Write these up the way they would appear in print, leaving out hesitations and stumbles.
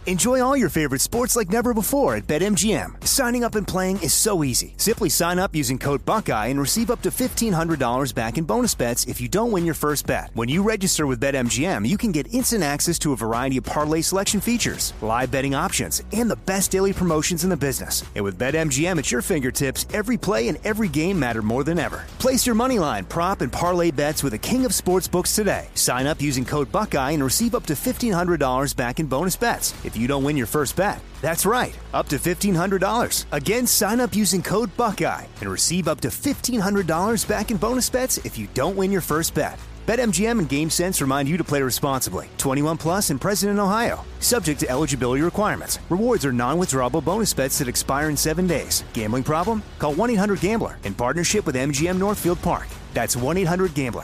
Enjoy all your favorite sports like never before at BetMGM. Signing up and playing is so easy. Simply sign up using code Buckeye and receive up to $1,500 back in bonus bets if you don't win your first bet. When you register with BetMGM, you can get instant access to a variety of parlay selection features, live betting options, and the best daily promotions in the business. And with BetMGM at your fingertips, every play and every game matter more than ever. Place your moneyline, prop, and parlay bets with the king of sportsbooks today. Sign up using code Buckeye and receive up to $1,500 back in bonus bets if you don't win your first bet. That's right, up to $1,500. Again, sign up using code Buckeye and receive up to $1,500 back in bonus bets if you don't win your first bet. BetMGM and GameSense remind you to play responsibly. 21 plus and present in Ohio. Subject to eligibility requirements. Rewards are non-withdrawable bonus bets that expire in 7 days. Gambling problem? Call 1-800-GAMBLER in partnership with MGM Northfield Park. That's 1-800-GAMBLER.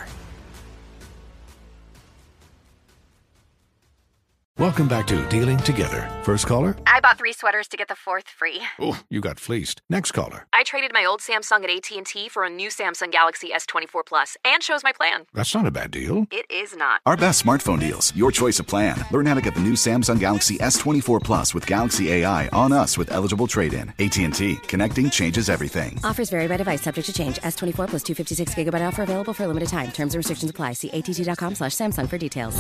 Welcome back to Dealing Together. First caller? I bought 3 sweaters to get the 4th free. Oh, you got fleeced. Next caller. I traded my old Samsung at AT&T for a new Samsung Galaxy S24 Plus and chose my plan. That's not a bad deal. It is not. Our best smartphone deals. Your choice of plan. Learn how to get the new Samsung Galaxy S24 Plus with Galaxy AI on us with eligible trade-in. AT&T. Connecting changes everything. Offers vary by device. Subject to change. S24 plus 256 gigabyte offer available for a limited time. Terms and restrictions apply. See att.com/Samsung for details.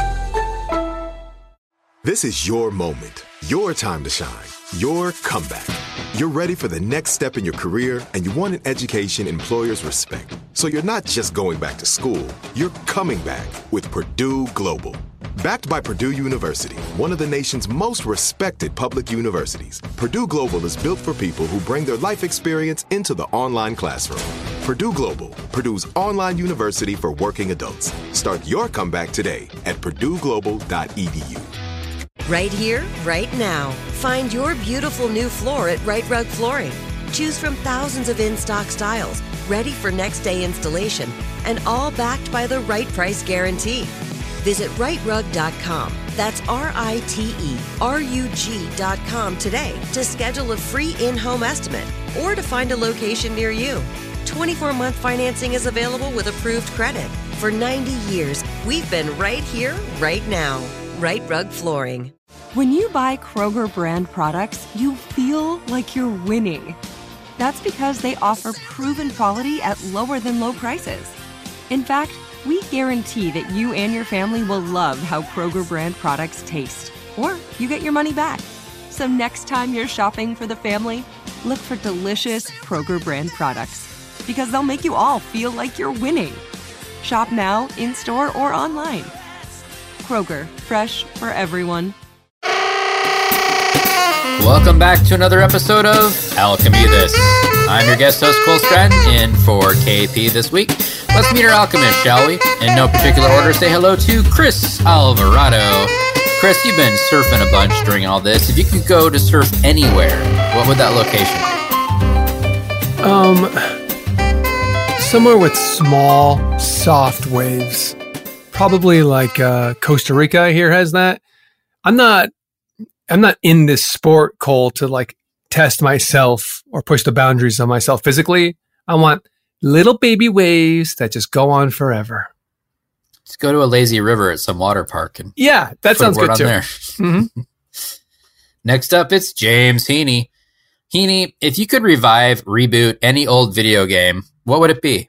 This is your moment, your time to shine, your comeback. You're ready for the next step in your career, and you want an education employers respect. So you're not just going back to school, you're coming back with Purdue Global. Backed by Purdue University, one of the nation's most respected public universities, Purdue Global is built for people who bring their life experience into the online classroom. Purdue Global, Purdue's online university for working adults. Start your comeback today at purdueglobal.edu. Right here, right now. Find your beautiful new floor at Rite Rug Flooring. Choose from thousands of in-stock styles, ready for next day installation, and all backed by the right price guarantee. Visit riterug.com. That's RITERUG.com today to schedule a free in-home estimate or to find a location near you. 24-month financing is available with approved credit. For 90 years, we've been right here, right now. Rite Rug Flooring. When you buy Kroger brand products, you feel like you're winning. That's because they offer proven quality at lower than low prices. In fact, we guarantee that you and your family will love how Kroger brand products taste, or you get your money back. So next time you're shopping for the family, look for delicious Kroger brand products, because they'll make you all feel like you're winning. Shop now, in-store, or online. Kroger, fresh for everyone. Welcome back to another episode of Alchemy This. I'm your guest host, Cole Stratton, in for KP this week. Let's meet our alchemist, shall we? In no particular order, say hello to Chris Alvarado. Chris, you've been surfing a bunch during all this. If you could go to surf anywhere, what would that location be? Somewhere with small, soft waves. Probably like Costa Rica here has that. I'm not in this sport, Cole, to like test myself or push the boundaries on myself physically. I want little baby waves that just go on forever. Just go to a lazy river at some water park. And yeah, that sounds good too. Mm-hmm. Next up, it's James Heaney. Heaney, if you could revive, reboot any old video game, what would it be?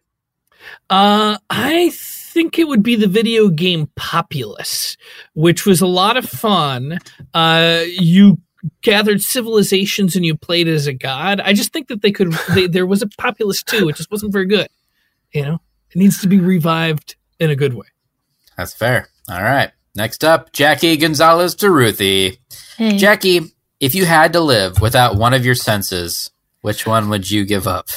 I think it would be the video game Populous, which was a lot of fun. You gathered civilizations and you played as a god. I just think that there was a Populous too. It just wasn't very good. You know, it needs to be revived in a good way. That's fair. All right. Next up, Jackie Gonzalez DeRuthi. Hey. Jackie, if you had to live without one of your senses, which one would you give up?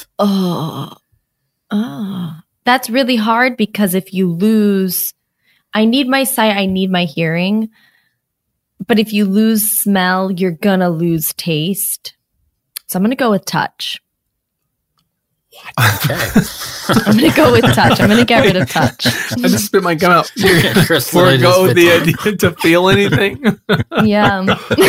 That's really hard because if you lose, I need my sight, I need my hearing. But if you lose smell, you're going to lose taste. So I'm going to go with touch. Okay. I'm going to go with touch. I'm going to get rid of touch. I just spit my gum out. Forego the idea to feel anything. Yeah.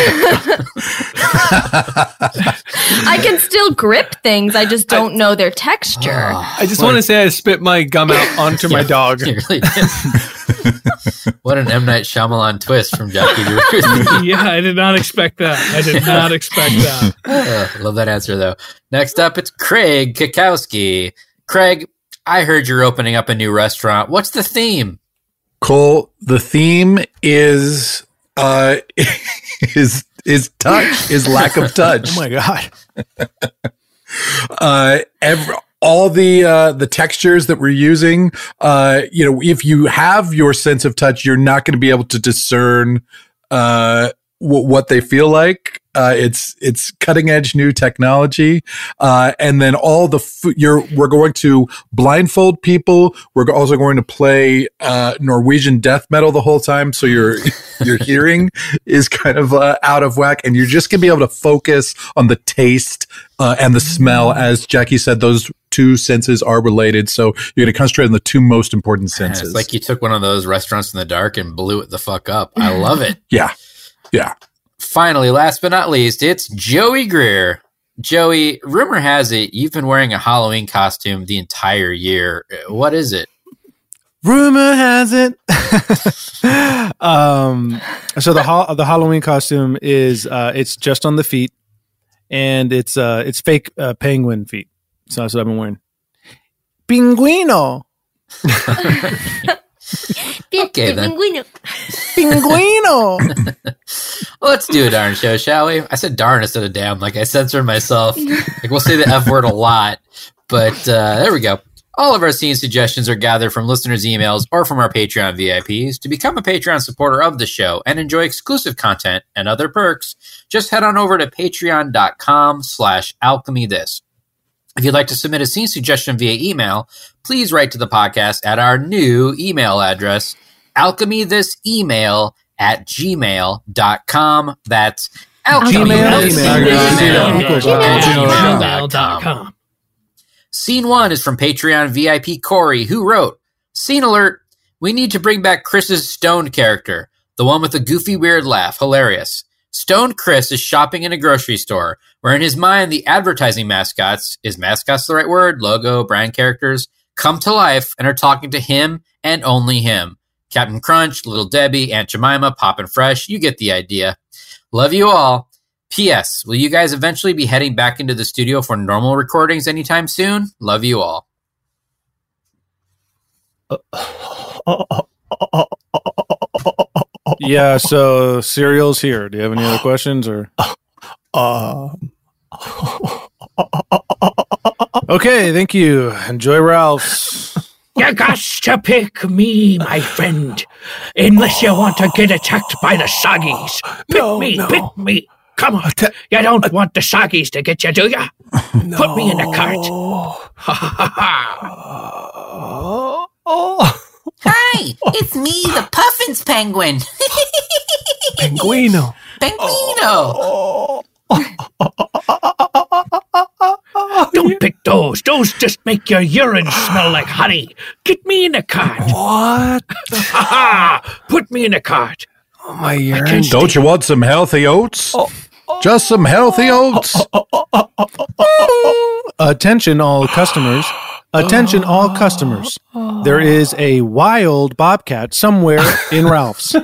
I can still grip things. I just don't know their texture. I just want to say I spit my gum out onto my dog. You really did. What an M. Night Shyamalan twist from Jackie Ruth. Yeah, I did not expect that. Love that answer, though. Next up, it's Craig Kikowski. Craig, I heard you're opening up a new restaurant. What's the theme? Cole, the theme is touch, is lack of touch. Oh my God. All the textures that we're using, if you have your sense of touch, you're not going to be able to discern what they feel like. It's cutting edge new technology, and then all the we're going to blindfold people. We're also going to play Norwegian death metal the whole time, so your hearing is kind of out of whack, and you're just gonna be able to focus on the taste and the smell. As Jackie said, those two senses are related, so you're gonna concentrate on the two most important senses. It's like you took one of those restaurants in the dark and blew it the fuck up. I love it. Yeah. Finally, last but not least, it's Joey Greer. Joey, rumor has it you've been wearing a Halloween costume the entire year. What is it? Rumor has it. So the Halloween costume is it's just on the feet, and it's fake penguin feet. So that's what I've been wearing. Pinguino. Okay, then. Pinguino. Well, let's do a darn show, shall we? I said darn instead of damn. Like I censored myself. Like we'll say the F word a lot, but there we go. All of our scene suggestions are gathered from listeners' emails or from our Patreon VIPs. To become a Patreon supporter of the show and enjoy exclusive content and other perks, just head on over to patreon.com/alchemythis. If you'd like to submit a scene suggestion via email, please write to the podcast at our new email address, alchemythisemail@gmail.com. That's gmail.com. Scene 1 is from Patreon VIP Corey, who wrote, Scene alert, we need to bring back Chris's stoned character, the one with the goofy weird laugh, hilarious. Stoned Chris is shopping in a grocery store, where in his mind the advertising mascots, is mascots the right word, logo, brand characters, come to life and are talking to him and only him. Captain Crunch, Little Debbie, Aunt Jemima, Poppin' Fresh, you get the idea. Love you all. P.S. Will you guys eventually be heading back into the studio for normal recordings anytime soon? Love you all. Yeah, so cereal's here. Do you have any other questions or? Okay, thank you. Enjoy Ralph's. You got to pick me, my friend, unless you want to get attacked by the Soggies. Pick me. Come on. You don't want the Soggies to get you, do you? No. Put me in the cart. Hi, it's me, the Puffins penguin. Pinguino. Don't pick those. Those just make your urine smell like honey. Get me in the cart. What? Put me in the cart. Oh, my urine. Don't you want some healthy oats? Just some healthy oats. Attention all customers. Attention all customers. There is a wild bobcat somewhere in Ralph's.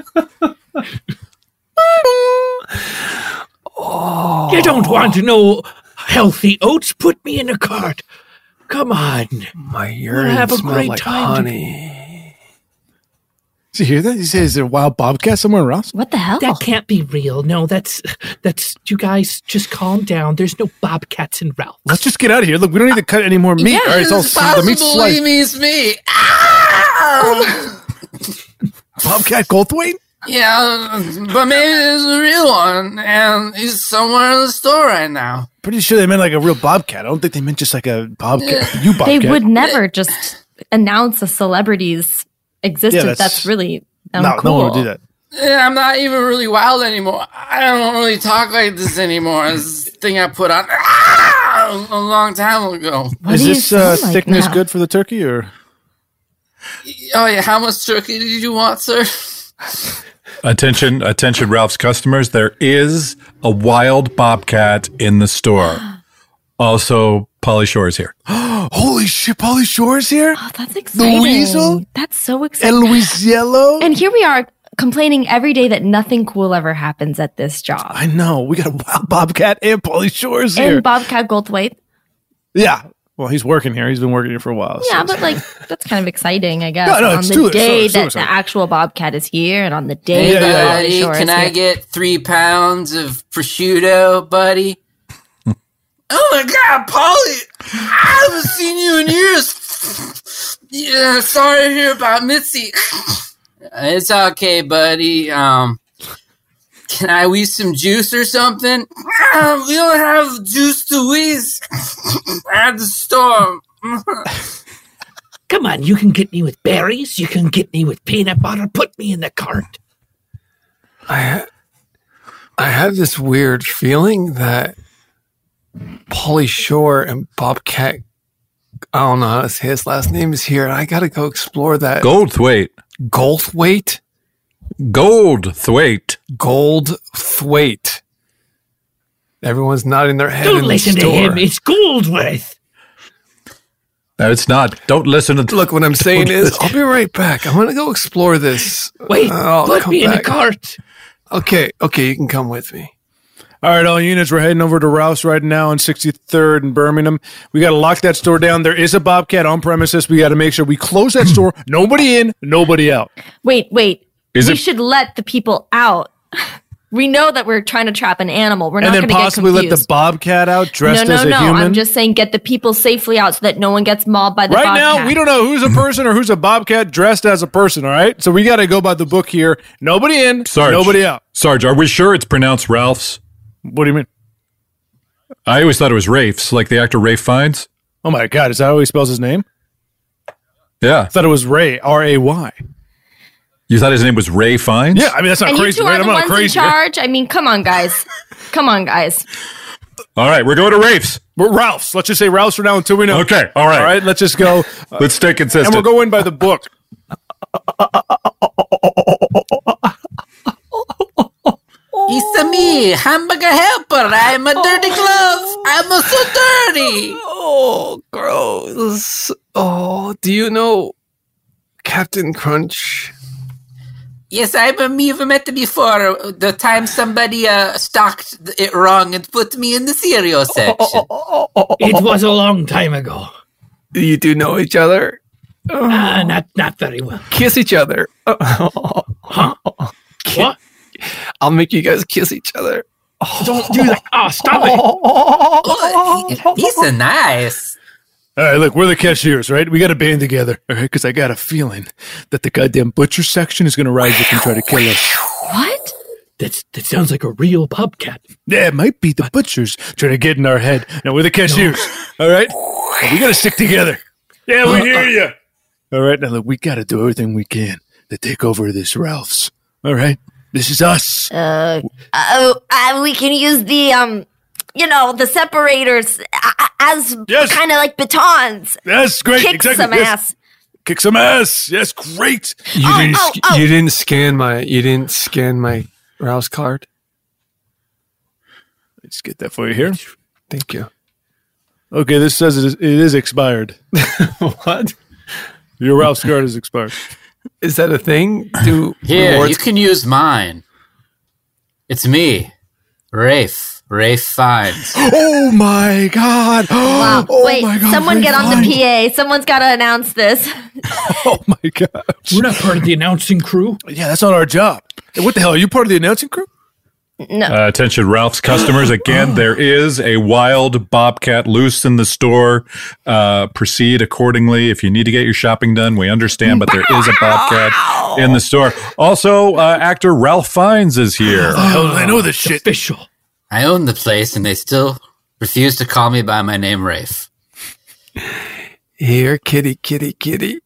You don't want no healthy oats? Put me in a cart. Come on. My urine have a smells great like time honey. Did you hear that? He says, is there a wild bobcat somewhere in Ralph's? What the hell? That can't be real. No, that's you guys just calm down. There's no bobcats in Ralph. Let's just get out of here. Look, we don't need to cut any more meat. Yeah, All right, it's all the meat's sliced. It's me. Bobcat Goldthwait? Yeah, but maybe there's a real one, and he's somewhere in the store right now. Pretty sure they meant like a real bobcat. I don't think they meant just like a bobcat. You bobcat. They would never just announce a celebrity's existence. Yeah, that's really no cool. one would do that. Yeah, I'm not even really wild anymore. I don't really talk like this anymore. This thing I put on a long time ago. Is this thickness good for the turkey, or? Oh yeah, how much turkey did you want, sir? Attention, Ralph's customers. There is a wild bobcat in the store. Also, Pauly Shore is here. Holy shit, Pauly Shore is here? Oh, that's exciting. The Weasel? That's so exciting. El Weasel? And here we are complaining every day that nothing cool ever happens at this job. I know. We got a wild Bobcat and Pauly Shore's here. And Bobcat Goldthwait. Yeah. Well, he's working here. He's been working here for a while. Yeah, but like that's kind of exciting, I guess. No, on the day that the actual Bobcat is here, and on the day Hey, that buddy, Pauly Shore can is I here. get 3 pounds of prosciutto, buddy? Oh my God, Pauly! I haven't seen you in years. Yeah, sorry to hear about Mitzi. It's okay, buddy. Can I wheeze some juice or something? We don't have juice to wheeze at the store. Come on, you can get me with berries. You can get me with peanut butter. Put me in the cart. I have this weird feeling that Pauly Shore and Bobcat, I don't know how to say his last name, is here. I got to go explore that. Goldthwait. Goldthwait? Goldthwait. Goldthwait. Everyone's nodding their head Don't in listen the to store. him. It's Goldthwait. No, it's not. Don't listen to. Look, what I'm saying is, I'll be right back. I'm going to go explore this. Wait, I'll put come me in the back. cart. Okay, you can come with me. All right, all units, we're heading over to Ralph's right now on 63rd and Birmingham. We got to lock that store down. There is a Bobcat on premises. We got to make sure we close that store. Nobody in, nobody out. Wait. Is we it- should let the people out. We know that we're trying to trap an animal. We're And not then going to get possibly confused. let the Bobcat out dressed no, as a human. I'm just saying get the people safely out so that no one gets mauled by the Right Bobcat. now, we don't know who's a person or who's a Bobcat dressed as a person, all right? So we got to go by the book here. Nobody in, Sarge. nobody out. Sarge, are we sure it's pronounced Ralph's? What do you mean? I always thought it was Rafe's, like the actor Rafe Fiennes. Oh my God, is that how he spells his name? Yeah. I thought it was Ray, R-A-Y. You thought his name was Ray Fiennes? Yeah, I mean, that's not And crazy, you two right? are the I'm not ones in crazy. charge. I mean, come on, guys. All right, we're going to Rafe's. We're Ralph's. Let's just say Ralph's for now until we know. Okay, all right. All right, let's just go. Let's stay consistent. And we're going by the book. It's me, hamburger helper. I'm a dirty glove. I'm so dirty. Oh, gross. Oh, do you know Captain Crunch? Yes, we've met before. The time somebody stocked it wrong and put me in the cereal section. It was a long time ago. You do know each other? Not very well. Kiss each other. Huh? What? I'll make you guys kiss each other. Don't do that. Oh, stop it. He's so nice. All right, look, we're the cashiers, right? We got to band together, all right? Because I got a feeling that the goddamn butcher section is going to rise up and try to kill us. What? That sounds like a real Bobcat. Yeah, it might be the butchers trying to get in our head. No, we're the cashiers, all right? And we got to stick together. Yeah, we hear you. All right, now look, we got to do everything we can to take over this Ralph's, all right? This is us. We can use the the separators as kind of like batons. That's great. Kick exactly. some Yes. ass. Kick some ass. Yes, great. You didn't scan my Rouse card. Let's get that for you here. Thank you. Okay, this says it is expired. What? Your Ralph's card is expired. Is that a thing? Here, rewards- you can use mine. It's me, Rafe Fiennes. Oh my God! Wow. Oh Wait, my God, someone very get on fine. the PA. Someone's got to announce this. Oh my God! We're not part of the announcing crew. Yeah, that's not our job. Hey, what the hell? Are you part of the announcing crew? No. Attention, Ralph's customers. Again, there is a wild Bobcat loose in the store. Proceed accordingly. If you need to get your shopping done, we understand, but there is a Bobcat in the store. Also, actor Ralph Fiennes is here. I know this shit. Official. I own the place, and they still refuse to call me by my name, Rafe. Here, kitty, kitty, kitty.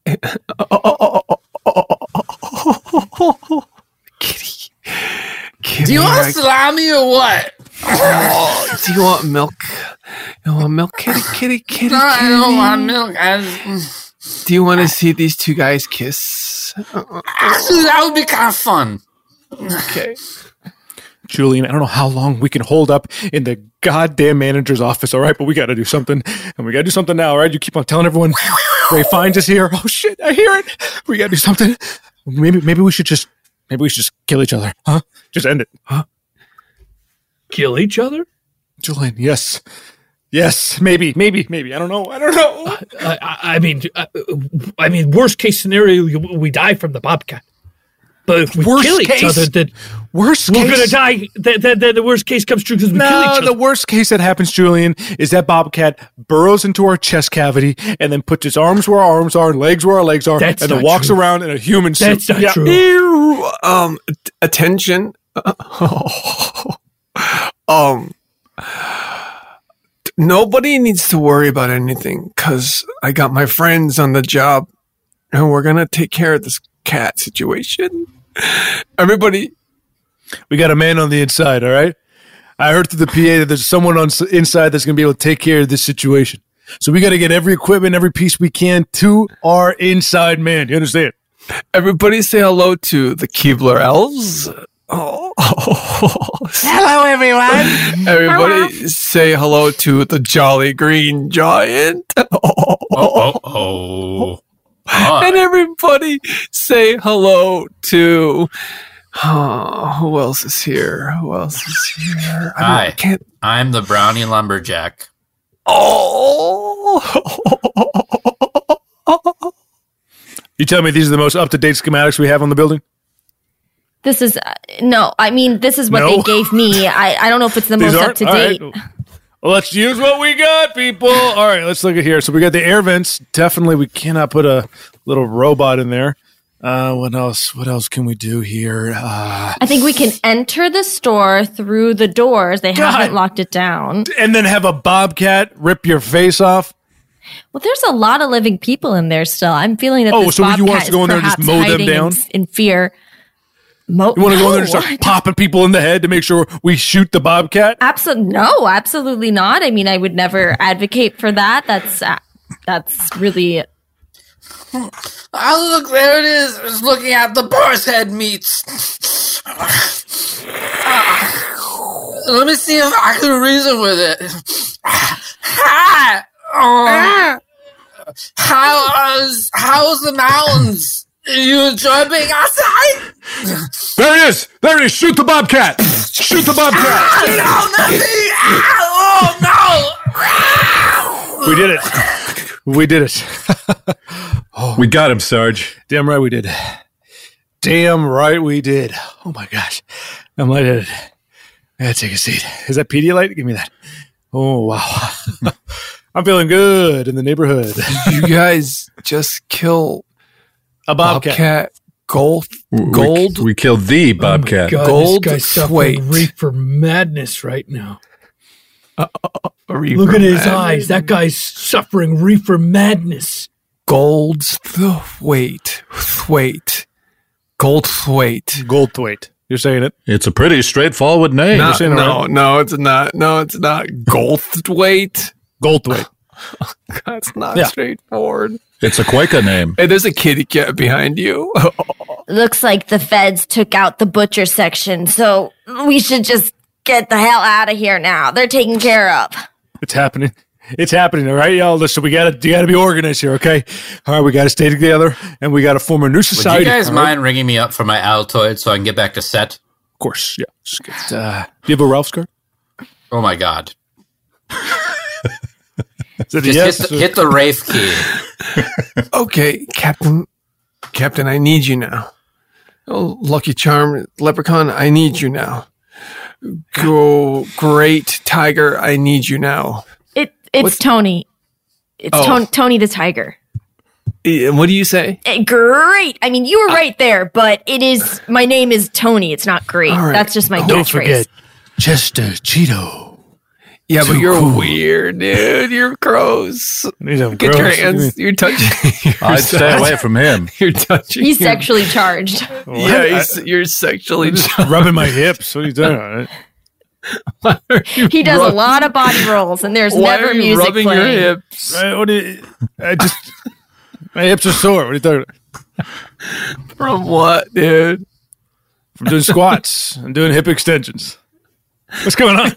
Kitty. Kitty. Do you want salami or what? Oh, do you want milk? You want milk, kitty, kitty, kitty, No, I kitty? don't want milk. Do you want to see these two guys kiss? Actually, that would be kind of fun. Okay. Julian, I don't know how long we can hold up in the goddamn manager's office, all right? But we got to do something, and we got to do something now, all right? You keep on telling everyone Ray finds us here. Oh, shit, I hear it. We got to do something. Maybe we should just kill each other, huh? Just end it, huh? Kill each other? Julian, yes. Yes, maybe. I don't know. I mean, worst case scenario, we die from the bobcat. But if we kill each other, then we're going to die. Then the worst case comes true because we kill each other. The worst case that happens, Julian, is that bobcat burrows into our chest cavity and then puts its arms where our arms are and legs where our legs are, and then walks around in a human suit. That's not true. Ew, attention. Nobody needs to worry about anything because I got my friends on the job and we're going to take care of this cat situation. Everybody. We got a man on the inside, all right? I heard through the PA that there's someone on inside that's going to be able to take care of this situation. So we got to get every equipment, every piece we can to our inside man. You understand? Everybody say hello to the Keebler elves. Hello, everyone. Everybody say hello to the Jolly Green Giant. And everybody say hello to... who else is here? Hi, I'm the Brownie Lumberjack. You tell me these are the most up-to-date schematics we have on the building? This is no. I mean, this is what they gave me. I don't know if it's the most up to date. Right. Well, let's use what we got, people. All right, let's look at here. So we got the air vents. Definitely, we cannot put a little robot in there. What else? What else can we do here? I think we can enter the store through the doors. They haven't locked it down. And then have a bobcat rip your face off. Well, there's a lot of living people in there still. I'm feeling that this so bobcat you want us to go in there and just mow them down in fear. You want to go in there and start popping people in the head to make sure we shoot the bobcat? Absolutely not. I mean, I would never advocate for that. That's really. Oh, look, there it is. It's looking at the boar's head meats. Let me see if I can reason with it. How's the mountains? You enjoy being outside? There it is! Shoot the bobcat! Shoot the bobcat! No, not me! Oh, no! We did it. We got him, Sarge. Damn right we did. Oh my gosh. I'm lightheaded. I gotta take a seat. Is that Pedialyte? Give me that. Oh, wow. I'm feeling good in the neighborhood. You guys just kill a bobcat. Gold. We killed the bobcat. God, Gold. This guy's suffering reefer madness right now. Look at his eyes. That guy's suffering reefer madness. Gold's weight. Goldthwaite. You're saying it. It's a pretty straightforward name. No, it's not. Goldthwaite. That's not straightforward. It's a Quaker name. Hey, there's a kitty cat behind you. Looks like the feds took out the butcher section, so we should just get the hell out of here now. They're taken care of. It's happening. All right, y'all. Listen, you gotta be organized here, okay? All right, we gotta stay together, and we gotta form a new society. Would you guys mind ringing me up for my Altoid so I can get back to set? Of course, yeah. Just get, do you have a Ralph's card? Oh my God. Just hit the Rafe key. Okay, Captain, I need you now. Oh, Lucky Charm, Leprechaun, I need you now. Go, Great Tiger, I need you now. It's Tony. It's Tony the Tiger. What do you say? Great. I mean, you were right there, but my name is Tony. It's not great. Right. That's just my catchphrase. Don't forget, Chester Cheeto. Yeah, but you're weird, dude. You're gross. Get your hands. You're touching. I'd stay away from him. You're touching. He's sexually charged. Yeah, you're sexually charged. Rubbing my hips. What are you doing? He does a lot of body rolls, and there's never music rubbing playing. Your hips? My hips are sore. What are you talking about? From what, dude? From doing squats and doing hip extensions. What's going on?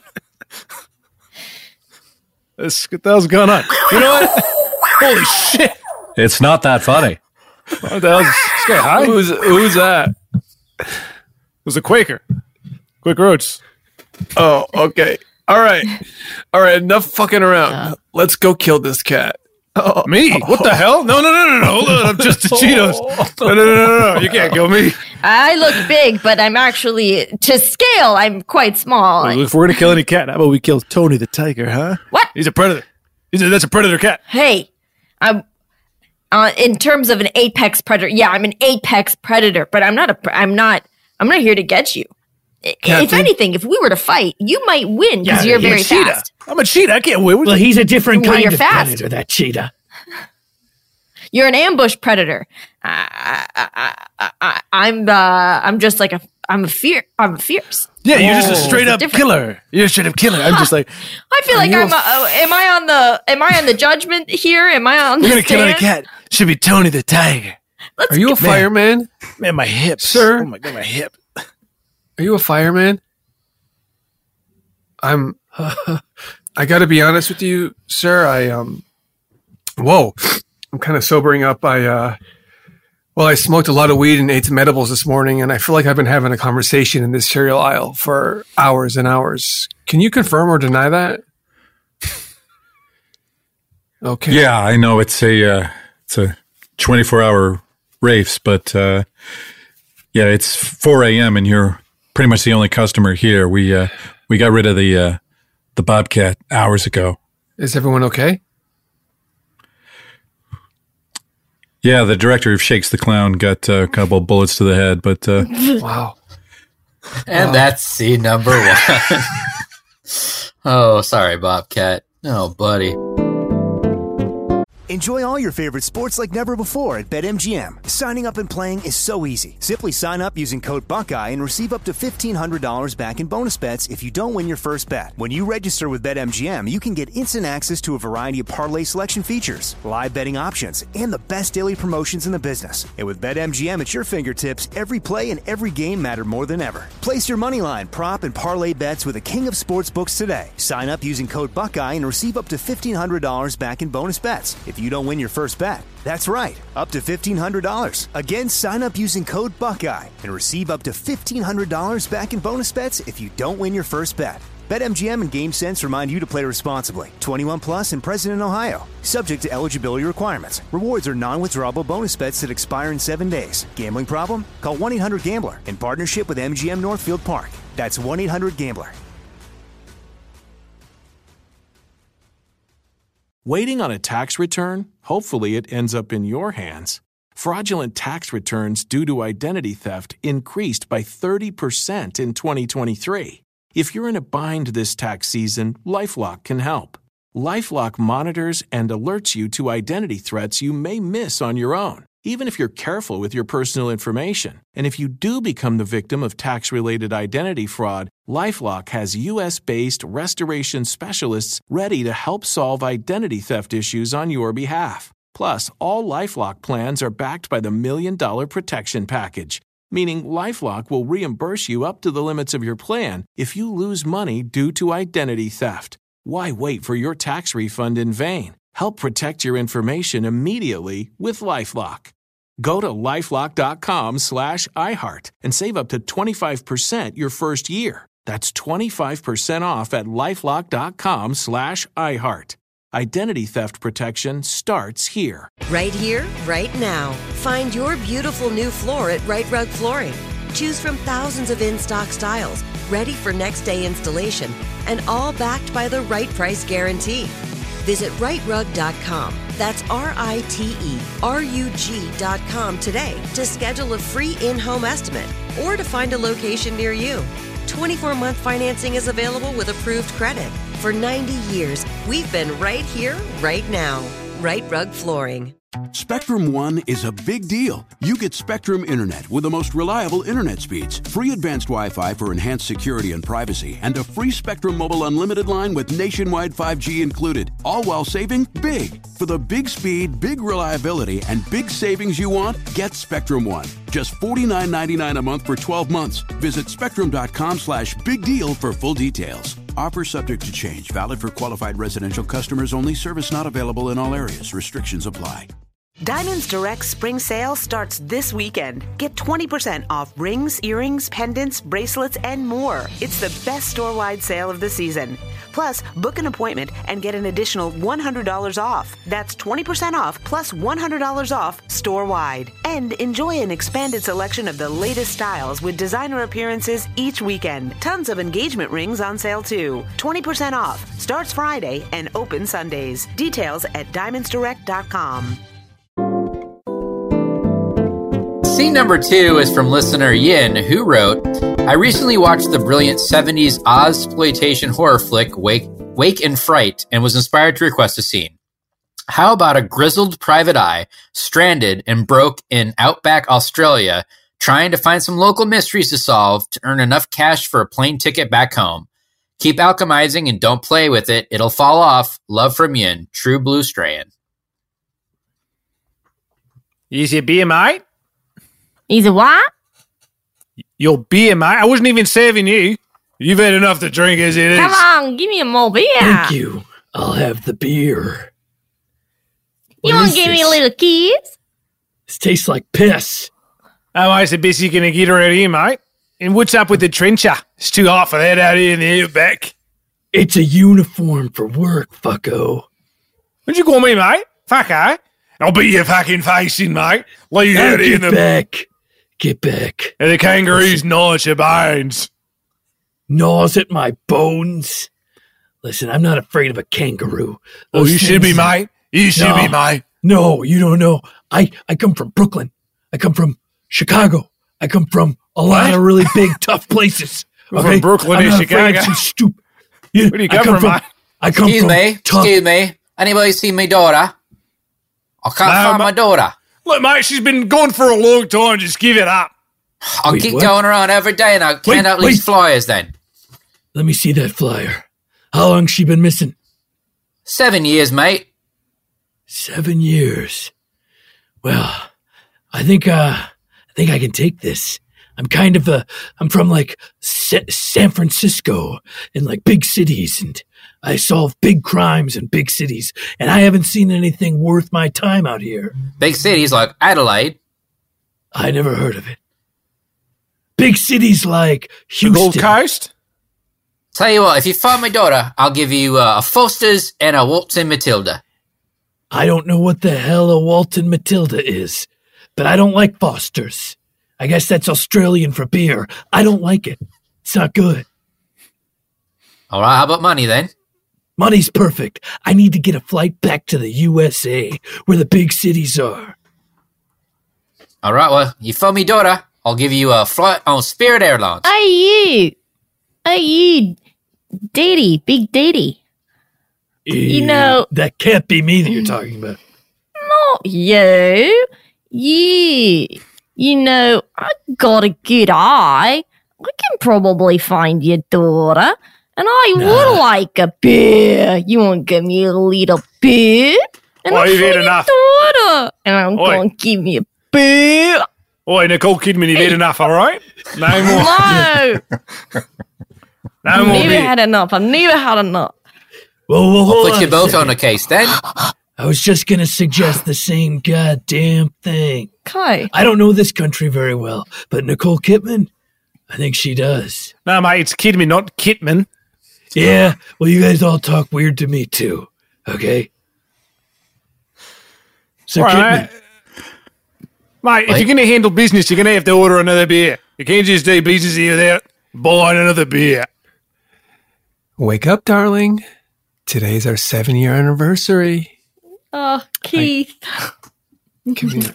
What the hell's going on? You know what? Holy shit! It's not that funny. What the hell is this guy high? Who's that? It was a Quaker. Quaker Oats. Oh, okay. All right. Enough fucking around. Let's go kill this cat. Oh, me? What the hell? No. Hold on. I'm just the Cheetos. No. You can't kill me. I look big, but I'm actually, to scale, I'm quite small. Well, if we're going to kill any cat, how about we kill Tony the tiger, huh? What? He's a predator. That's a predator cat. Hey, I'm in terms of an apex predator. Yeah, I'm an apex predator, but I'm not here to get you. If anything, if we were to fight, you might win because you're very fast. I'm a cheetah. I can't win. Well, he's a different kind of fast. predator, that cheetah. You're an ambush predator. I'm just like I'm fierce. Yeah, you're just a straight up killer. You're a straight up killer. I'm just like. I feel like am I on the judgment here? Am I on? We're gonna kill any cat. Should be Tony the tiger. Are you a fireman? Man, my hips, sir. Oh my god, my hip. Are you a fireman? I got to be honest with you, sir. I'm kind of sobering up. I smoked a lot of weed and ate some edibles this morning, and I feel like I've been having a conversation in this cereal aisle for hours and hours. Can you confirm or deny that? Okay. Yeah, I know it's a 24-hour race, but yeah, it's 4 a.m. and you're pretty much the only customer here. We got rid of the Bobcat hours ago. Is everyone okay? Yeah, the director of Shakes the Clown got a couple of bullets to the head, but wow. And that's scene number 1. Oh, sorry, Bobcat. Oh, buddy. Enjoy all your favorite sports like never before at BetMGM. Signing up and playing is so easy. Simply sign up using code Buckeye and receive up to $1,500 back in bonus bets if you don't win your first bet. When you register with BetMGM, you can get instant access to a variety of parlay selection features, live betting options, and the best daily promotions in the business. And with BetMGM at your fingertips, every play and every game matter more than ever. Place your moneyline, prop, and parlay bets with the king of sportsbooks today. Sign up using code Buckeye and receive up to $1,500 back in bonus bets if you don't win your first bet. That's right, up to $1,500. Again, sign up using code Buckeye and receive up to $1,500 back in bonus bets if you don't win your first bet. BetMGM and GameSense remind you to play responsibly. 21 plus and present in Ohio. Subject to eligibility requirements. Rewards are non-withdrawable bonus bets that expire in 7 days. Gambling problem? Call 1-800-GAMBLER in partnership with MGM Northfield Park. That's 1-800-GAMBLER. Waiting on a tax return? Hopefully it ends up in your hands. Fraudulent tax returns due to identity theft increased by 30% in 2023. If you're in a bind this tax season, LifeLock can help. LifeLock monitors and alerts you to identity threats you may miss on your own, even if you're careful with your personal information. And if you do become the victim of tax-related identity fraud, LifeLock has U.S.-based restoration specialists ready to help solve identity theft issues on your behalf. Plus, all LifeLock plans are backed by the $1 Million Protection Package, meaning LifeLock will reimburse you up to the limits of your plan if you lose money due to identity theft. Why wait for your tax refund in vain? Help protect your information immediately with LifeLock. Go to LifeLock.com/iHeart and save up to 25% your first year. That's 25% off at LifeLock.com/iHeart. Identity theft protection starts here. Right here, right now. Find your beautiful new floor at Right Rug Flooring. Choose from thousands of in-stock styles, ready for next day installation, and all backed by the right price guarantee. Visit rightrug.com. That's RITERUG.com today to schedule a free in-home estimate or to find a location near you. 24-month financing is available with approved credit. For 90 years, we've been right here, right now. Right Rug Flooring. Spectrum One is a big deal. You get Spectrum Internet with the most reliable internet speeds, free advanced Wi-Fi for enhanced security and privacy, and a free Spectrum Mobile Unlimited line with nationwide 5G included, all while saving big. For the big speed, big reliability, and big savings you want, get Spectrum One. Just $49.99 a month for 12 months. Visit spectrum.com/big deal for full details. Offer subject to change. Valid for qualified residential customers only. Service not available in all areas. Restrictions apply. Diamonds Direct spring sale starts this weekend. Get 20% off rings, earrings, pendants, bracelets, and more. It's the best store-wide sale of the season. Plus, book an appointment and get an additional $100 off. That's 20% off plus $100 off store-wide. And enjoy an expanded selection of the latest styles with designer appearances each weekend. Tons of engagement rings on sale too. 20% off. Starts Friday and open Sundays. Details at diamondsdirect.com. Scene number 2 is from listener Yin, who wrote, I recently watched the brilliant 70s Ozploitation horror flick Wake in Fright and was inspired to request a scene. How about a grizzled private eye stranded and broke in outback Australia trying to find some local mysteries to solve to earn enough cash for a plane ticket back home? Keep alchemizing and don't play with it. It'll fall off. Love from Yin, True Blue Strayan. Easy beer, mate. He's a what? Your beer, mate. I wasn't even serving you. You've had enough to drink as it is. Come on, give me a more beer. Thank you. I'll have the beer. You want to give me a little kiss? This tastes like piss. Oh, I said, Bessie, gonna get her out here, mate. And what's up with the trencher? It's too hot for that out here in the outback. It's a uniform for work, fucko. What'd you call me, mate? Fucker? I'll beat your fucking face in, mate. Leave you out here in the... back. Get back. And the kangaroos gnaw at your bones. Gnaws at my bones? Listen, I'm not afraid of a kangaroo. Oh, you should be, mate. You should be, mate. No, you don't know. I come from Brooklyn. I come from Chicago. I come from a lot of really big, tough places. Okay? From Brooklyn I'm to not Chicago? afraid of some Where do you come from, mate? I come Excuse from me. tough. Excuse me. Anybody see my daughter? I can't find my daughter. Look, mate, she's been gone for a long time. Just give it up. I'll keep going around every day and I'll hand out these flyers then. Let me see that flyer. How long's she been missing? 7 years, mate. 7 years. Well, I think I can take this. I'm from like San Francisco and like big cities, and I solve big crimes in big cities, and I haven't seen anything worth my time out here. Big cities like Adelaide. I never heard of it. Big cities like Houston. The Gold Coast? Tell you what, if you find my daughter, I'll give you a Foster's and a Walton Matilda. I don't know what the hell a Walton Matilda is, but I don't like Foster's. I guess that's Australian for beer. I don't like it. It's not good. All right, how about money then? Money's perfect. I need to get a flight back to the USA, where the big cities are. All right, well, you find me daughter, I'll give you a flight on Spirit Airlines. Hey, you, Daddy, Big Daddy. You know... That can't be me that you're talking about. Not you. You know, I got a good eye. I can probably find your daughter. And I would like a beer. You want to give me a little beer? And I'll you've find had enough. your daughter. And I'm going to give me a beer. Oi, Nicole Kidman, you've had enough, all right? No more. No. No more I've never beer. had enough. I've never had enough. Well, I'll hold put on you a both second. on a case then. I was just going to suggest the same goddamn thing. Okay. I don't know this country very well, but Nicole Kidman, I think she does. No, mate, it's Kidman, not Kitman. Yeah, well, you guys all talk weird to me too, okay? So, All right. Mate, if you're going to handle business, you're going to have to order another beer. You can't just do business here without buying another beer. Wake up, darling. Today's our 7-year anniversary. Oh, Keith. Come here.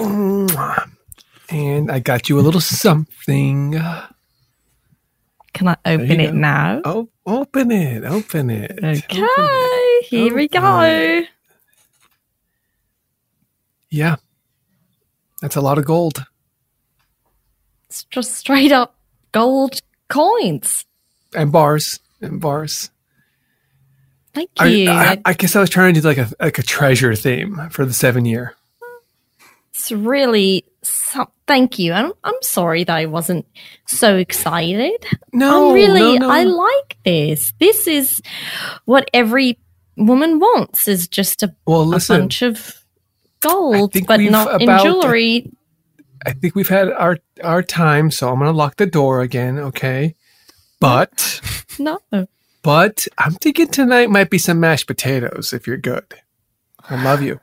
And I got you a little something. Can I open it now? Oh, open it. Okay, here we go. Yeah. That's a lot of gold. It's just straight up gold coins. And bars. And bars. Thank you. I guess I was trying to do like a treasure theme for the 7-year. It's really thank you. I'm sorry that I wasn't so excited. No, no. I like this. This is what every woman wants, is just a bunch of gold, but not in jewelry. I think we've had our time, so I'm going to lock the door again, okay? But no. But I'm thinking tonight might be some mashed potatoes if you're good. I love you.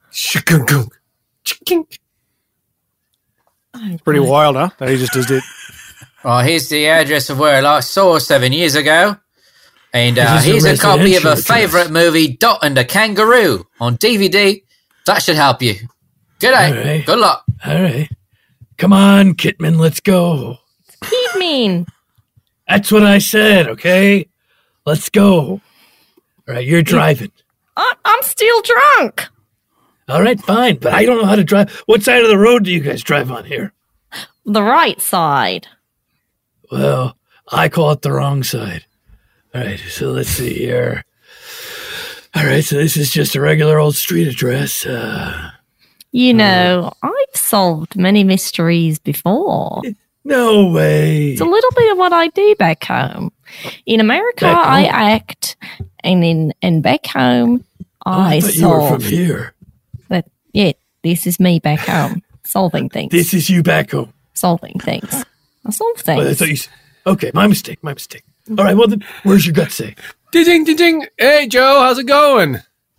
Pretty wild, huh? He just does it. Well, here's the address of where I last saw 7 years ago. And here's a copy of a favourite movie, Dot and the Kangaroo, on DVD. That should help you. Good day. Right. Good luck. All right. Come on, Kitman, let's go. Kitman. That's what I said, okay? Let's go. All right, you're driving. I'm still drunk. All right, fine, but I don't know how to drive. What side of the road do you guys drive on here? The right side. Well, I call it the wrong side. All right, so let's see here. All right, so this is just a regular old street address. You know, I've solved many mysteries before. No way. It's a little bit of what I do back home. In America, I act, and in back home, I thought solve. you were from here. But yeah, this is me back home, solving things. This is you back home. Solving things. I solve things. Well, I thought you. Okay, my mistake. All right, well then, where's your gut say? Ding, ding, ding. Hey, Joe, how's it going?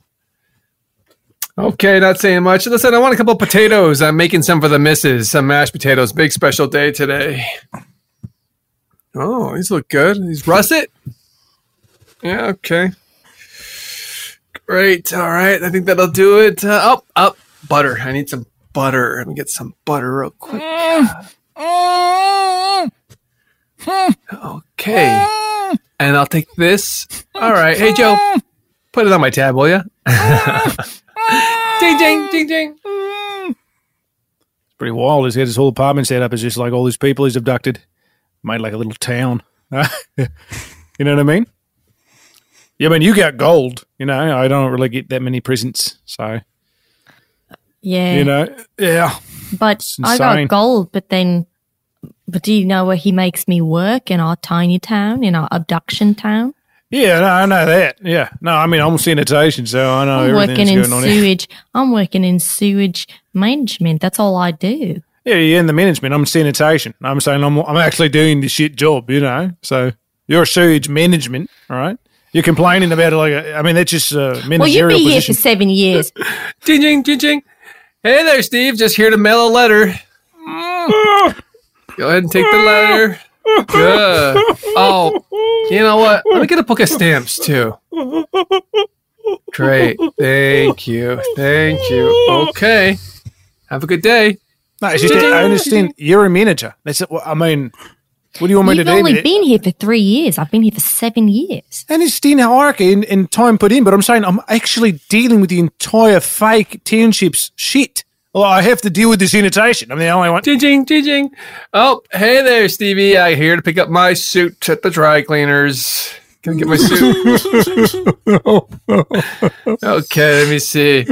Okay, not saying much. Listen, I want a couple of potatoes. I'm making some for the missus. Some mashed potatoes. Big special day today. Oh, these look good. These russet? Yeah, okay. Great. All right. I think that'll do it. Butter. I need some butter. Let me get some butter real quick. Okay. And I'll take this. All right. Hey, Joe, put it on my tab, will you? Ding, ding, ding, ding. It's pretty wild. He's got his whole apartment set up as just like all these people he's abducted. Made like a little town. You know what I mean? Yeah, I mean, you got gold. You know, I don't really get that many presents. So, yeah. You know, yeah. But I got gold, but do you know where he makes me work in our tiny town, in our abduction town? Yeah, no, I know that. Yeah. No, I mean, I'm sanitation, so I know everything's going on sewage. I'm working in sewage management. That's all I do. Yeah, you're in the management. I'm sanitation. I'm saying I'm actually doing the shit job, you know. So you're sewage management, all right? You're complaining about it like, that's just managerial Well, you've been position. here for 7 years. Ding, ding, ding, ding. Hey there, Steve. Just here to mail a letter. Go ahead and take the letter. Good. Oh, you know what? Let me get a book of stamps, too. Great. Thank you. Okay. Have a good day. No, it's just, I understand you're a manager. That's it. I mean, what do you want me to do? You've only been here for 3 years. I've been here for 7 years. And it's still hierarchy and time put in, but I'm saying I'm actually dealing with the entire fake township's shit. Well, I have to deal with this sanitation. I'm the only one. Ding, ding, ding. Oh, hey there, Stevie. I'm here to pick up my suit at the dry cleaners. Can I get my suit? Okay, let me see.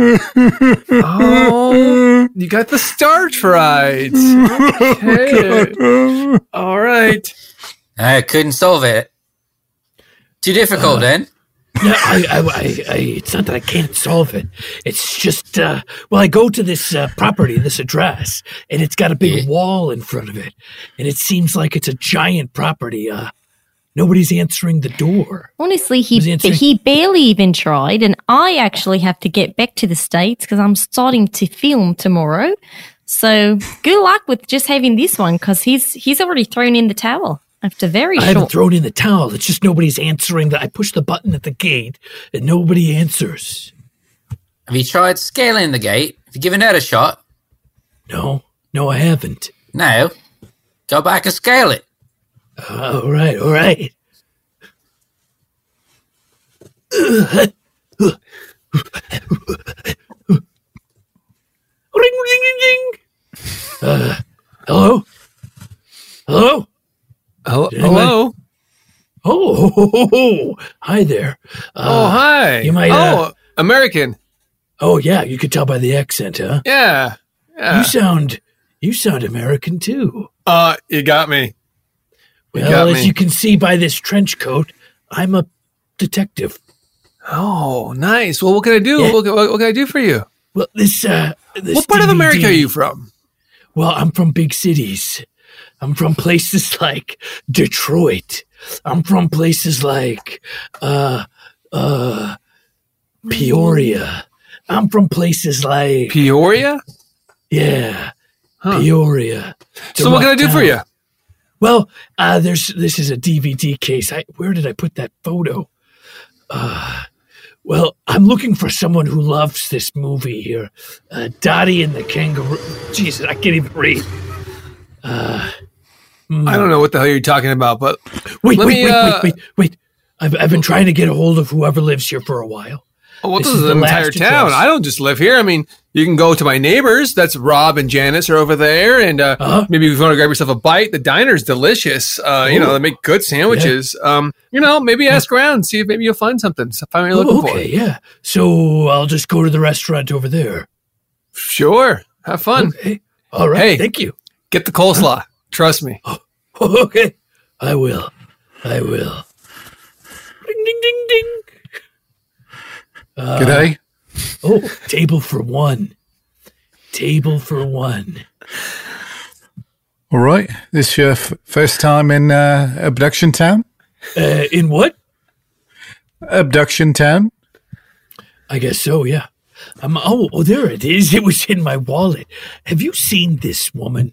Oh, you got the starch right. Okay. All right. I couldn't solve it. Too difficult, then? No, it's not that I can't solve it. It's just, I go to this property, this address, and it's got a big wall in front of it. And it seems like it's a giant property. Nobody's answering the door. Honestly, he barely even tried, and I actually have to get back to the States because I'm starting to film tomorrow. So good luck with just having this one because he's already thrown in the towel. After I haven't thrown in the towel. It's just nobody's answering. I push the button at the gate, and nobody answers. Have you tried scaling the gate? Have you given that a shot? No, I haven't. No. Go back and scale it. All right. Oh, hi there. Hi. You might. American. Oh yeah, you could tell by the accent, huh? Yeah. You sound American too. You got me. As you can see by this trench coat, I'm a detective. Oh, nice. Well, what can I do? Yeah. What can I do for you? Well, this what part of America are you from? Well, I'm from big cities. I'm from places like Detroit. I'm from places like Peoria. I'm from places like Peoria? Yeah. Peoria. So what can I do for you? Well, this is a DVD case. Where did I put that photo? Well, I'm looking for someone who loves this movie here. Dottie and the Kangaroo. Jesus, I can't even read. I don't know what the hell you're talking about, but wait. I've been trying to get a hold of whoever lives here for a while. Oh, well, this is the entire town. I don't just live here. I mean, you can go to my neighbors. That's Rob and Janice are over there. And maybe if you want to grab yourself a bite, the diner's delicious. They make good sandwiches. Yeah. Maybe ask around, see if maybe you'll find something. Find what you're looking for. Okay, yeah. So I'll just go to the restaurant over there. Sure. Have fun. Okay. All right. Hey, thank you. Get the coleslaw. Trust me. Okay. I will. Ding, ding, ding, ding. G'day. Table for one. All right. This your first time in Abduction Town? In what? Abduction Town. I guess so, yeah. There it is. It was in my wallet. Have you seen this woman?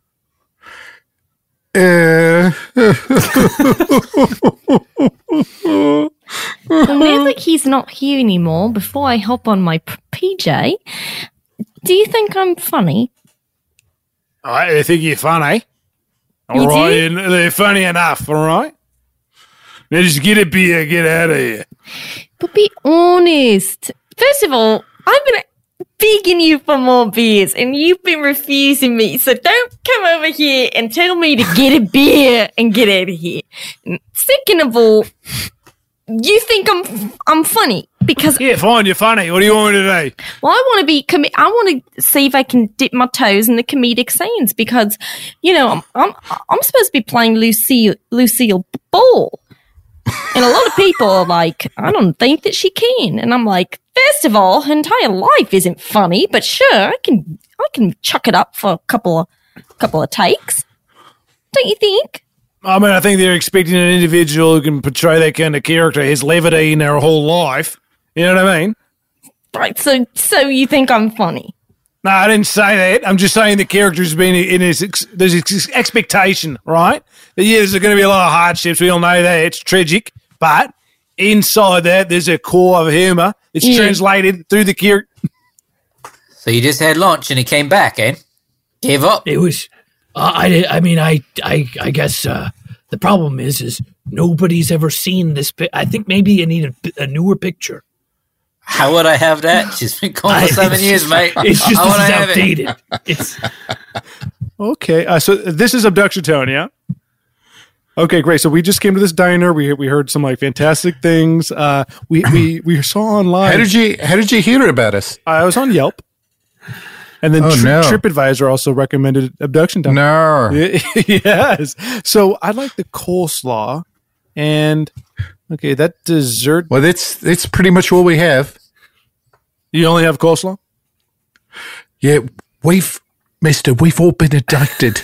Well, now that he's not here anymore, before I hop on my PJ, do you think I'm funny? I think you're funny. You All right, do? they're funny enough, all right? Now just get a beer, get out of here. But be honest. First of all, I've been begging you for more beers, and you've been refusing me. So don't come over here and tell me to get a beer and get out of here. And second of all, you think I'm funny because fine, you're funny. What do you want me to do? Well, I want to be. I want to see if I can dip my toes in the comedic scenes because, I'm supposed to be playing Lucille Ball, and a lot of people are like, I don't think that she can, and I'm like, first of all, her entire life isn't funny, but sure, I can chuck it up for a couple of takes. Don't you think? I mean, I think they're expecting an individual who can portray that kind of character, his levity in their whole life. You know what I mean? Right, so you think I'm funny? No, I didn't say that. I'm just saying the character's been there's expectation, right? That, yeah, there's going to be a lot of hardships. We all know that. It's tragic. But inside that, there's a core of humour. It's translated through the character. So you just had lunch and he came back, eh? Gave up? It was... I guess the problem is nobody's ever seen this. I think maybe you need a newer picture. How would I have that? She's been gone for 7 years, mate. It's just outdated. Okay, so this is Abduction Town, yeah? Okay, great. So we just came to this diner. We heard some fantastic things. We saw online. How did you hear about us? I was on Yelp. And then TripAdvisor also recommended Abduction Town. No. Yes. So I like the coleslaw. And, okay, that dessert. Well, that's pretty much all we have. You only have coleslaw? Yeah, we've all been abducted.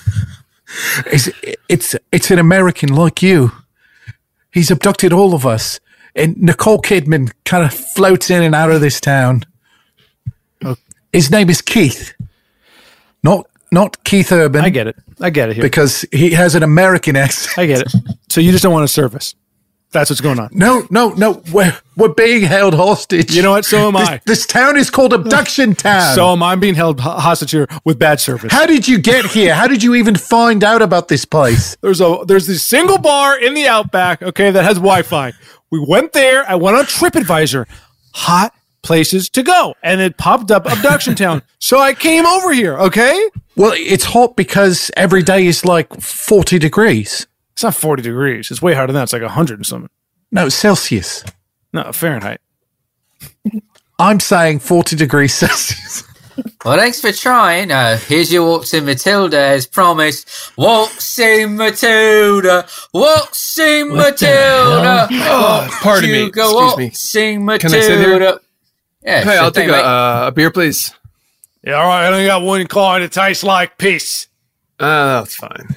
It's an American like you. He's abducted all of us. And Nicole Kidman kind of floats in and out of this town. His name is Keith, not Keith Urban. I get it here. Because he has an American accent. I get it. So you just don't want a service. That's what's going on. No. We're being held hostage. You know what? So am I. This town is called Abduction Town. So am I. I'm being held hostage here with bad service. How did you get here? How did you even find out about this place? There's this single bar in the Outback, okay, that has Wi-Fi. We went there. I went on TripAdvisor. Hot places to go, and it popped up Abduction Town. So I came over here, okay? Well, it's hot because every day is like 40 degrees. It's not 40 degrees. It's way hotter than that. It's like 100 and something. No, Celsius. No, Fahrenheit. I'm saying 40 degrees Celsius. Well, thanks for trying. Here's your Waltzing Matilda as promised. Waltzing Matilda, Waltzing Matilda. Pardon me. Excuse me. Waltzing Matilda. Can I sit here? Yeah, hey, I'll take a beer, please. Yeah, all right. I only got one kind that tastes like piss. That's fine.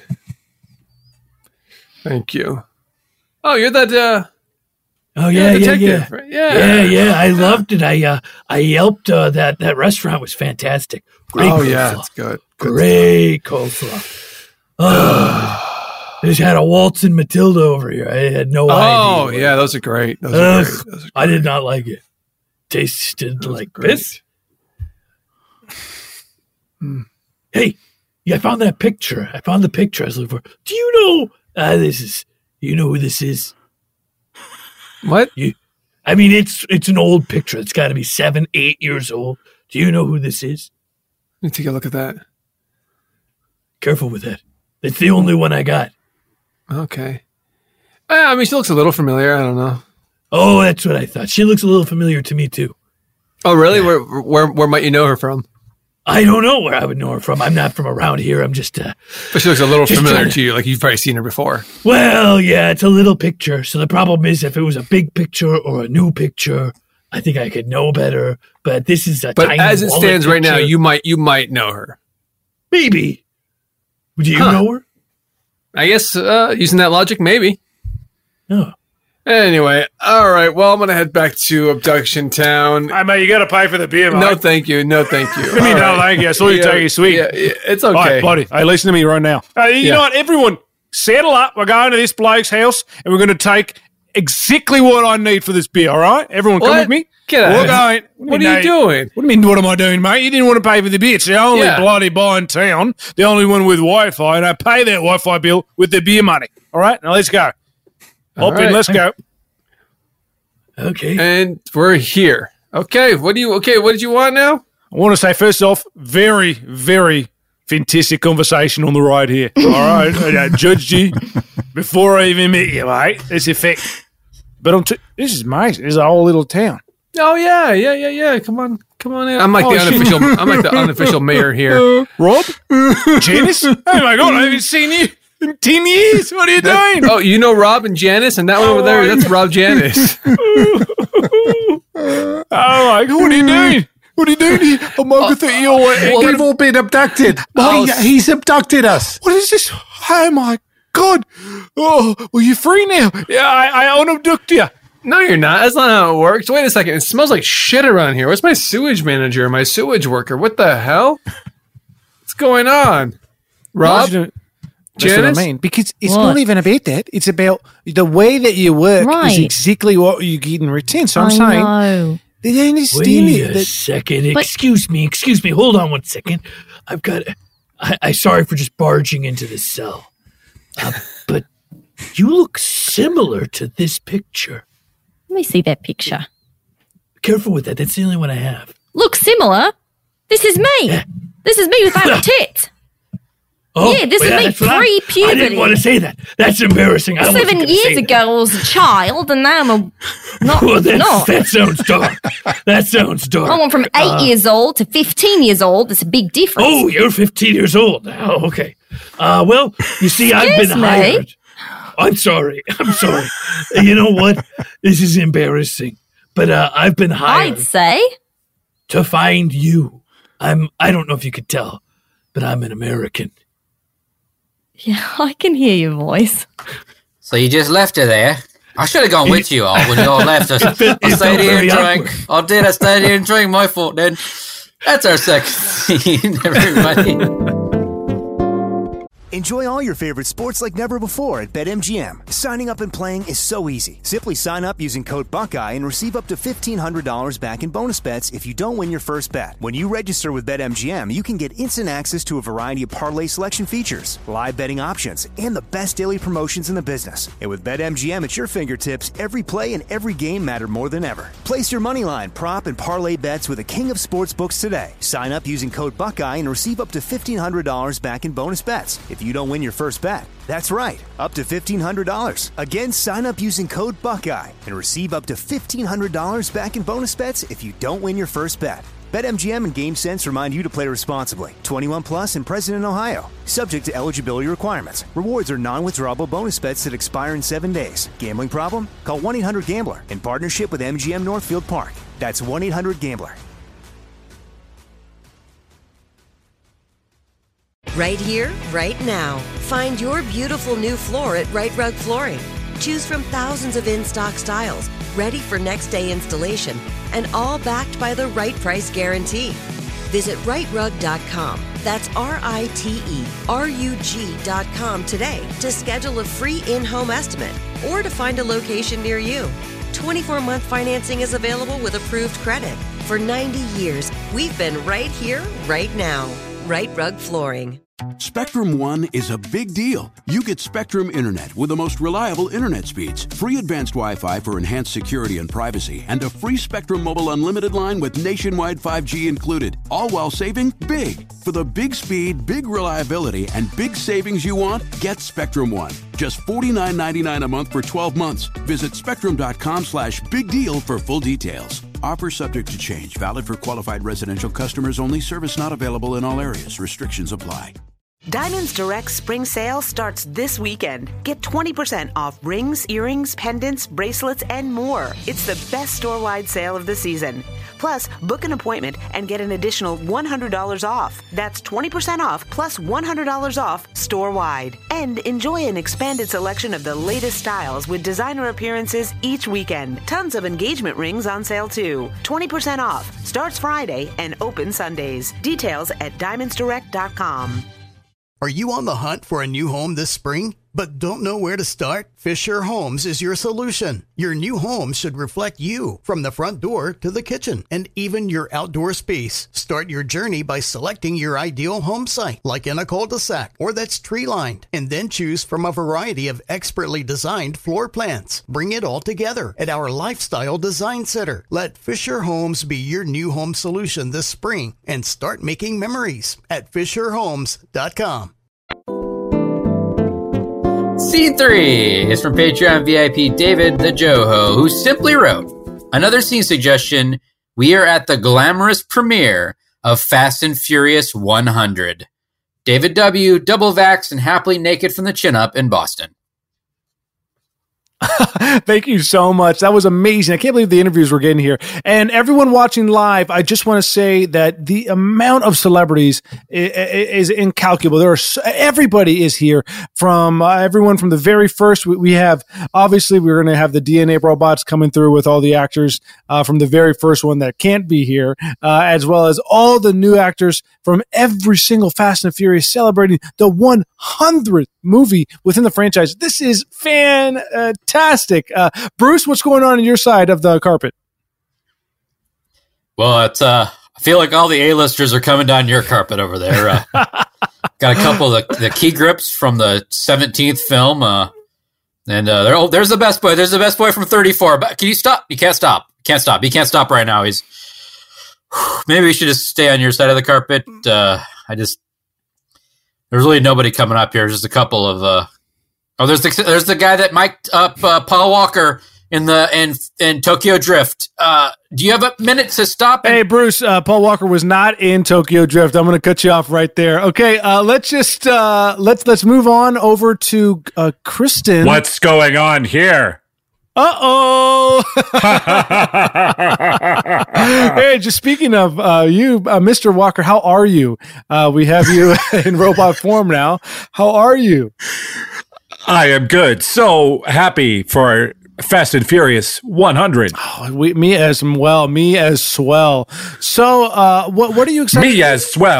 Thank you. Oh, you're that. Oh yeah, detective, right? yeah. I loved it. I helped. That restaurant was fantastic. Great. Oh coleslaw. yeah, it's good. Great coleslaw. Oh, I just had a Waltzing Matilda over here. I had no idea. Oh yeah, those are great. Those are great. I did not like it. Tasted like piss. Hey, I found that picture. I found the picture I was looking for. Do you know you know who this is? What? I mean, it's an old picture. It's got to be 7, 8 years old. Do you know who this is? Let me take a look at that. Careful with that. It's the only one I got. Okay. I mean, she looks a little familiar. I don't know. Oh, that's what I thought. She looks a little familiar to me too. Oh, really? Yeah. Where might you know her from? I don't know where I would know her from. I'm not from around here. I'm just. But she looks a little familiar to you, like you've probably seen her before. Well, yeah, it's a little picture. So the problem is, if it was a big picture or a new picture, I think I could know better. But this is a tiny. But as it stands right now, you might know her. Maybe. Do you know her? I guess using that logic, maybe. No. Anyway, all right. Well, I'm gonna head back to Abduction Town. I mean, you got to pay for the beer, mate. No, thank you. No, thank you. I mean, no, thank you. I saw you take your sweet. Yeah, it's okay. All right, buddy. Hey, listen to me right now. You know what? Everyone, settle up. We're going to this bloke's house, and we're going to take exactly what I need for this beer. All right, everyone, come with me. Get out. We're going. What are you doing? What do you mean? What am I doing, mate? You didn't want to pay for the beer. It's the only bloody bar in town, the only one with Wi-Fi, and I pay that Wi-Fi bill with the beer money. All right, now let's go. Hop in. Let's go. Okay. And we're here. Okay. What did you want now? I want to say, first off, very, very fantastic conversation on the ride here. All right. I judged you before I even met you, mate. It's a fact. But this is amazing. This is a whole little town. Oh, yeah. Come on in. I'm like the unofficial mayor here. Rob? Janice? Oh, my God. I haven't seen you in 10 years. What are you doing? Oh, you know Rob and Janice, and that one over there, that's Rob Janice. Oh, my God. What are you doing? What are you doing here? Oh, Margaret, we've all been abducted. He's abducted us. What is this? Oh, my God. Oh, well, you're free now. Yeah, I unabduct you. No, you're not. That's not how it works. Wait a second. It smells like shit around here. Where's my sewage manager, my sewage worker? What the hell? What's going on? Rob? That's what I mean. Because it's not even about that. It's about the way that you work is exactly what you get in return. So I'm saying they understand it. Wait a second. Excuse me. Hold on one second. I've got. I'm sorry for just barging into the cell, but you look similar to this picture. Let me see that picture. Careful with that. That's the only one I have. Look similar. This is me. Yeah. This is me with my tits. Oh, yeah, this is me pre-puberty. I didn't want to say that. That's embarrassing. 7 years ago, I was a child, and now I'm not. That sounds dark. That sounds dark. I went from 8 years old to 15 years old. There's a big difference. Oh, you're 15 years old. Oh, okay. Well, you see, I've been hired. I'm sorry. You know what? This is embarrassing. But I've been hired. I'd say. To find you. I don't know if you could tell, but I'm an American. Yeah, I can hear your voice. So you just left her there? I should have gone with you all when you all left us. I stayed here and drank. I did. I stayed here and drank. My fault then. That's our second scene, everybody. Enjoy all your favorite sports like never before at BetMGM. Signing up and playing is so easy. Simply sign up using code Buckeye and receive up to $1,500 back in bonus bets if you don't win your first bet. When you register with BetMGM, you can get instant access to a variety of parlay selection features, live betting options, and the best daily promotions in the business. And with BetMGM at your fingertips, every play and every game matter more than ever. Place your moneyline, prop, and parlay bets with the king of sportsbooks today. Sign up using code Buckeye and receive up to $1,500 back in bonus bets. If you don't win your first bet. That's right, up to $1,500. Again, sign up using code Buckeye and receive up to $1,500 back in bonus bets if you don't win your first bet. BetMGM and GameSense remind you to play responsibly. 21 plus and present in Ohio. Subject to eligibility requirements. Rewards are non-withdrawable bonus bets that expire in 7 days. Gambling problem? Call 1-800-GAMBLER in partnership with MGM Northfield Park. That's 1-800-GAMBLER. Right here, right now. Find your beautiful new floor at Right Rug Flooring. Choose from thousands of in-stock styles, ready for next day installation, and all backed by the right price guarantee. Visit rightrug.com. That's RITERUG.com today to schedule a free in-home estimate or to find a location near you. 24-month financing is available with approved credit. For 90 years, we've been right here, right now. Right Rug Flooring. Spectrum One is a big deal. You get Spectrum Internet with the most reliable internet speeds, free advanced Wi-Fi for enhanced security and privacy, and a free Spectrum Mobile Unlimited line with nationwide 5G included, all while saving big. For the big speed, big reliability, and big savings you want, get Spectrum One. Just $49.99 a month for 12 months. Visit spectrum.com/big deal for full details. Offer subject to change. Valid for qualified residential customers only. Service not available in all areas. Restrictions apply. Diamonds Direct spring sale starts this weekend. Get 20% off rings, earrings, pendants, bracelets, and more. It's the best store-wide sale of the season. Plus, book an appointment and get an additional $100 off. That's 20% off plus $100 off store-wide. And enjoy an expanded selection of the latest styles with designer appearances each weekend. Tons of engagement rings on sale too. 20% off. Starts Friday and open Sundays. Details at diamondsdirect.com. Are you on the hunt for a new home this spring, but don't know where to start? Fisher Homes is your solution. Your new home should reflect you, from the front door to the kitchen, and even your outdoor space. Start your journey by selecting your ideal home site, like in a cul-de-sac or that's tree-lined, and then choose from a variety of expertly designed floor plans. Bring it all together at our Lifestyle Design Center. Let Fisher Homes be your new home solution this spring and start making memories at FisherHomes.com. Scene 3 is from Patreon VIP David the Joho, who simply wrote, another scene suggestion, we are at the glamorous premiere of Fast and Furious 100. David W., double vaxxed and happily naked from the chin up in Boston. Thank you so much. That was amazing. I can't believe the interviews we're getting here. And everyone watching live, I just want to say that the amount of celebrities is incalculable. Everybody is here, from everyone from the very first. We have, obviously, we're going to have the DNA robots coming through with all the actors from the very first one that can't be here, as well as all the new actors from every single Fast and Furious, celebrating the 100th movie within the franchise. This is fantastic. Bruce, what's going on your side of the carpet? Well, it's I feel like all the A-listers are coming down your carpet over there. Got a couple of the key grips from the 17th film, and there's the best boy. There's the best boy from 34. But can you stop? You can't stop. Can't stop. He can't stop right now. Maybe we should just stay on your side of the carpet. There's really nobody coming up here. There's just a couple of. There's the guy that mic'd up Paul Walker in Tokyo Drift. Do you have a minute to stop? Hey, Bruce, Paul Walker was not in Tokyo Drift. I'm going to cut you off right there. Okay, let's just let's move on over to Kristen. What's going on here? Uh-oh. Hey, just speaking of you, Mr. Walker, how are you? We have you in robot form now. How are you? I am good. So happy for Fast and Furious 100. Oh, me as swell. So, what are you excited? Me as swell.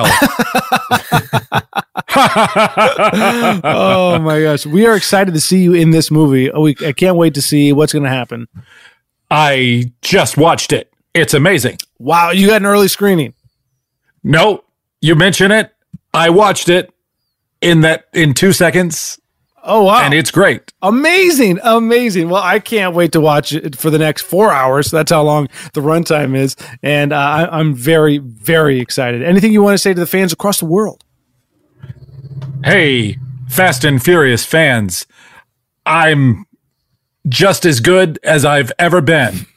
Oh my gosh, we are excited to see you in this movie. I can't wait to see what's going to happen. I just watched it. It's amazing. Wow, you got an early screening? No, you mention it. I watched it in 2 seconds. Oh, wow. And it's great. Amazing. Well, I can't wait to watch it for the next 4 hours. That's how long the runtime is. And I'm very, very excited. Anything you want to say to the fans across the world? Hey, Fast and Furious fans, I'm just as good as I've ever been.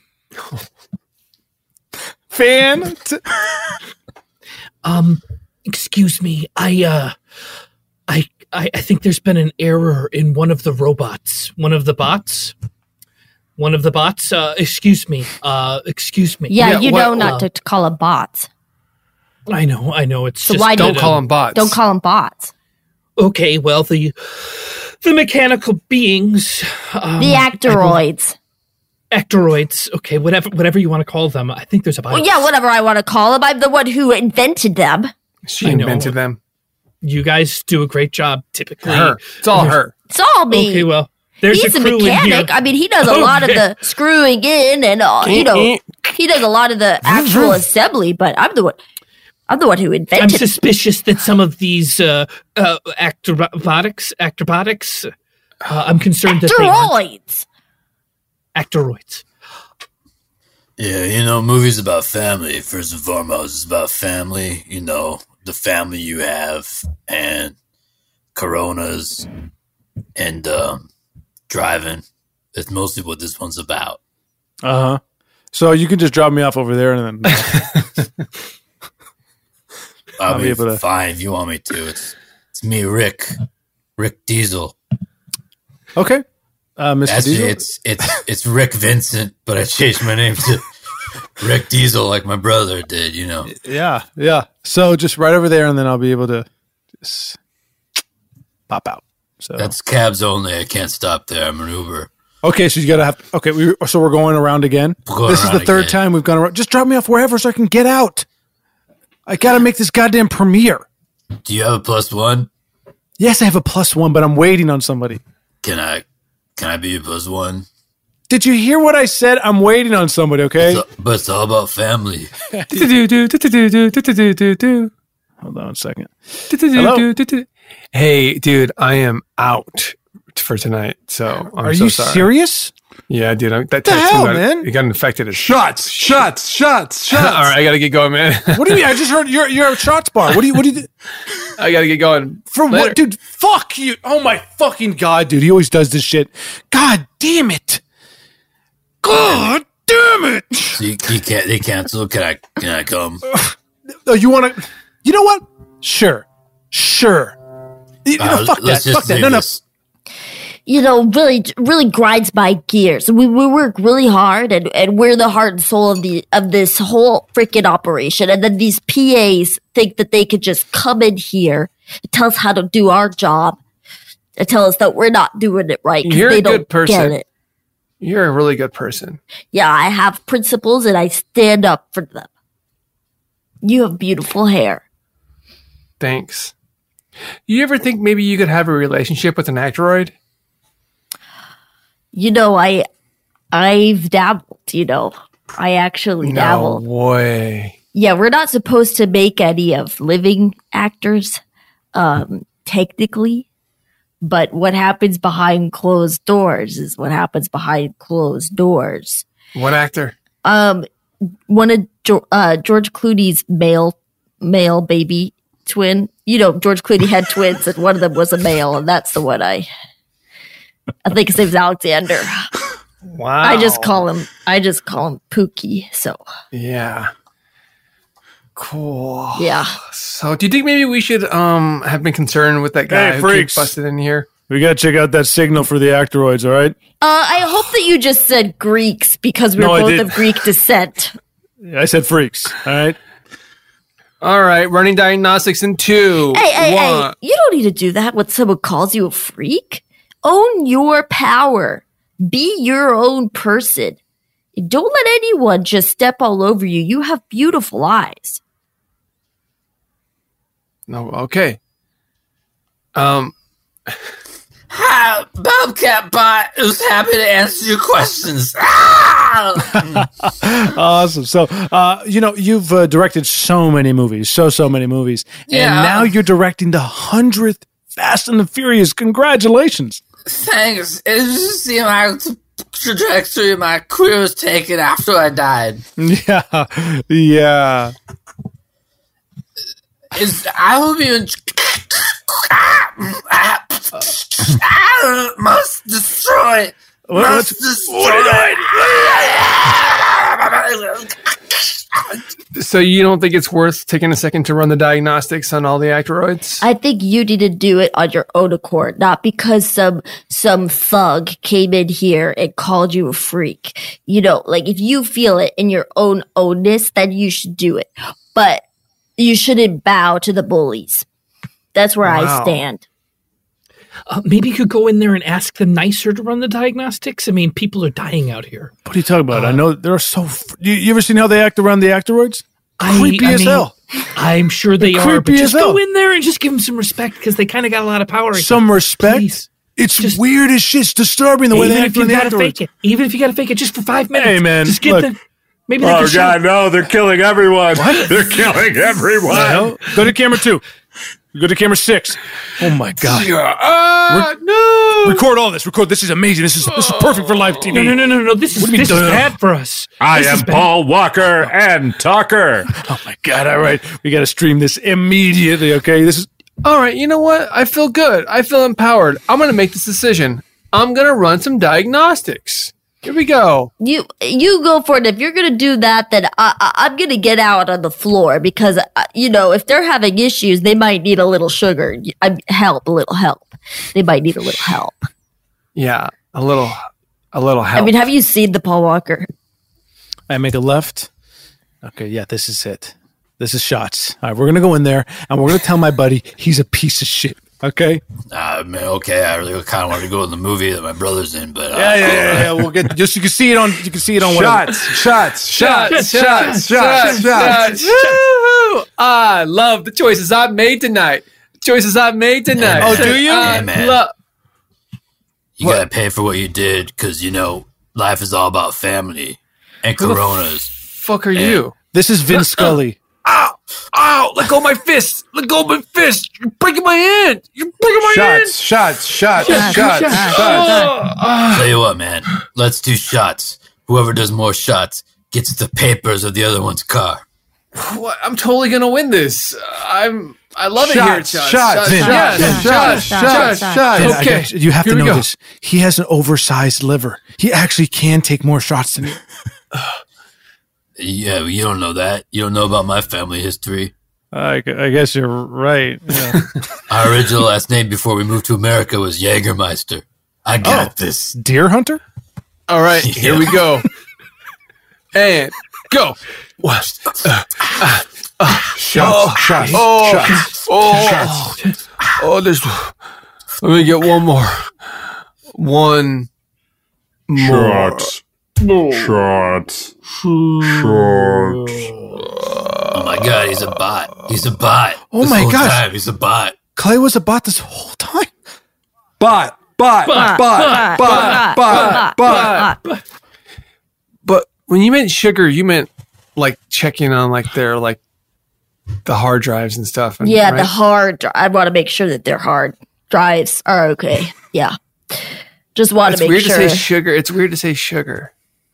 Excuse me. I think there's been an error in one of the robots. One of the bots. Excuse me. Yeah, you know not to call them bots. I know. It's So just why Don't call them bots. Don't call them bots. Okay, well, the mechanical beings, The actoroids. Actoroids. Okay, whatever you want to call them. I think there's a. Well, yeah, whatever I want to call them. I'm the one who invented them. She invented them. You guys do a great job. Typically, Her. It's all her. It's all me. Okay, well, there's He's a a crew in mechanic. here. I mean, he does a lot of the screwing in and he does a lot of the actual assembly. But I'm the one who invented. I'm suspicious that some of these acrobatics. I'm concerned that they aren't actoroids. Yeah, movies about family. First and foremost, it's about family. The family you have, and Coronas, and driving. That's mostly what this one's about. So you can just drop me off over there, and then I'll be able to. Fine, if you want me to. It's me, Rick Diesel. Okay, Mr. Actually, Diesel. it's Rick Vincent, but I changed my name to Rick Diesel, like my brother did. Yeah. So just right over there, and then I'll be able to just pop out. So that's cabs only. I can't stop there. I'm an Uber. Okay, so you gotta have. Okay, so we're going around again. This is the third time we've gone around. Just drop me off wherever so I can get out. I gotta make this goddamn premiere. Do you have a +1? Yes, I have a +1, but I'm waiting on somebody. Can I be a +1? Did you hear what I said? I'm waiting on somebody. Okay, but it's all about family. Hold on a second. Hello? Hey, dude, I am out for tonight. So Are you sorry. serious? Yeah, dude. The hell, man? You got infected. Shots. All right, I gotta get going, man. What do you mean? I just heard you're at Shots Bar. What do you do? I gotta get going. For Later. what, dude? Fuck you! Oh my fucking god, dude! He always does this shit. God damn it! God damn it! So they cancel. Can I come? Oh, you want to? You know what? Sure. Fuck that. No. Really grinds my gears. We work really hard, and we're the heart and soul of this whole freaking operation. And then these PAs think that they could just come in here and tell us how to do our job and tell us that we're not doing it right. You're they a good person. Get it. You're a really good person. Yeah, I have principles and I stand up for them. You have beautiful hair. Thanks. You ever think maybe you could have a relationship with an actoroid? I've dabbled, I actually dabbled. No way. Yeah, we're not supposed to make any of living actors, technically. But what happens behind closed doors is what happens behind closed doors. What actor? One of George Clooney's male baby twin. George Clooney had twins, and one of them was a male, and that's the one I think his name's Alexander. Wow. I just call him Pookie. So yeah, cool. Yeah. So, do you think maybe we should have been concerned with that guy who freaks. keeps busted in here? We gotta check out that signal for the actoroids. All right. I hope that you just said Greeks because we're both of Greek descent. I said freaks. All right. All right. Running diagnostics in 2. Hey! You don't need to do that when someone calls you a freak. Own your power. Be your own person. Don't let anyone just step all over you. You have beautiful eyes. No. Okay. Hi, Bobcat Bot. Who's happy to answer your questions. Awesome. So, you've directed so many movies, so many movies, and now you're directing the 100th Fast and the Furious. Congratulations! Thanks. It just seemed like the trajectory my career was taken after I died. Yeah. I will be in. Must destroy. Must destroy. So you don't think it's worth taking a second to run the diagnostics on all the Actoroids? I think you need to do it on your own accord, not because some thug came in here and called you a freak. You know, like if you feel it in your own ownness, then you should do it. But you shouldn't bow to the bullies. That's where I stand. Maybe you could go in there and ask them nicer to run the diagnostics. I mean, people are dying out here. What are you talking about? I know they're so. You ever seen how they act around the Actoroids? Creepy as hell. I'm sure they They're are, but creepy just as hell. go in there and just give them some respect because they kind of got a lot of power. Some respect. Please. It's just weird as shit. It's disturbing the way they Even act if you on the gotta Actoroids. fake it, even if you gotta fake it just for 5 minutes. Hey, man, just get look. them. Maybe they can show. God, no! They're killing everyone. They're killing everyone. Well, go to camera 2. Go to camera 6. Oh my god! No! Record all this. Record. This is amazing. This is perfect for live TV. No. This is bad for us. I This is am bad. Paul Walker and Talker. Oh my god! All right, we got to stream this immediately. Okay, this is. All right, you know what? I feel good. I feel empowered. I'm going to make this decision. I'm going to run some diagnostics. Here we go. You go for it. If you're gonna do that, then I'm gonna get out on the floor because if they're having issues, they might need a little sugar. A little help. They might need a little help. Yeah, a little help. I mean, have you seen the Paul Walker? I make a left. Okay, yeah, this is it. This is shots. All right, we're gonna go in there and we're gonna tell my buddy he's a piece of shit. Okay. Man, okay. I really kind of wanted to go in the movie that my brother's in, but Yeah. We'll get just you can see it on whatever. Shots. Woo! I love the choices I've made tonight. Oh, do you? Hey, man. You gotta pay for what you did because life is all about family and Who the Coronas. Fuck are you? This is Vince Scully. Ow! Let go of my fist! You're breaking my hand! Shots. Tell you what, man. Let's do shots. Whoever does more shots gets the papers of the other one's car. What? I'm totally gonna win this. I love it here at Shots. Vin, Okay, you have to here we know go. this. He has an oversized liver. He actually can take more shots than you. Yeah, you don't know that. You don't know about my family history. I guess you're right. Yeah. Our original last name before we moved to America was Jägermeister. I got this. Deer hunter? All right, here we go. And go. Shots. There's. Let me get one more. One more. Shots. Oh my god, he's a bot. Oh This my whole gosh. time, he's a bot. Clay was a bot this whole time. Bot. But when you meant sugar, you meant like checking on like their like the hard drives and stuff. Yeah, right? the hard. I want to make sure that their hard drives are okay. Yeah, just want It's to make weird sure. to say sugar. It's weird to say sugar.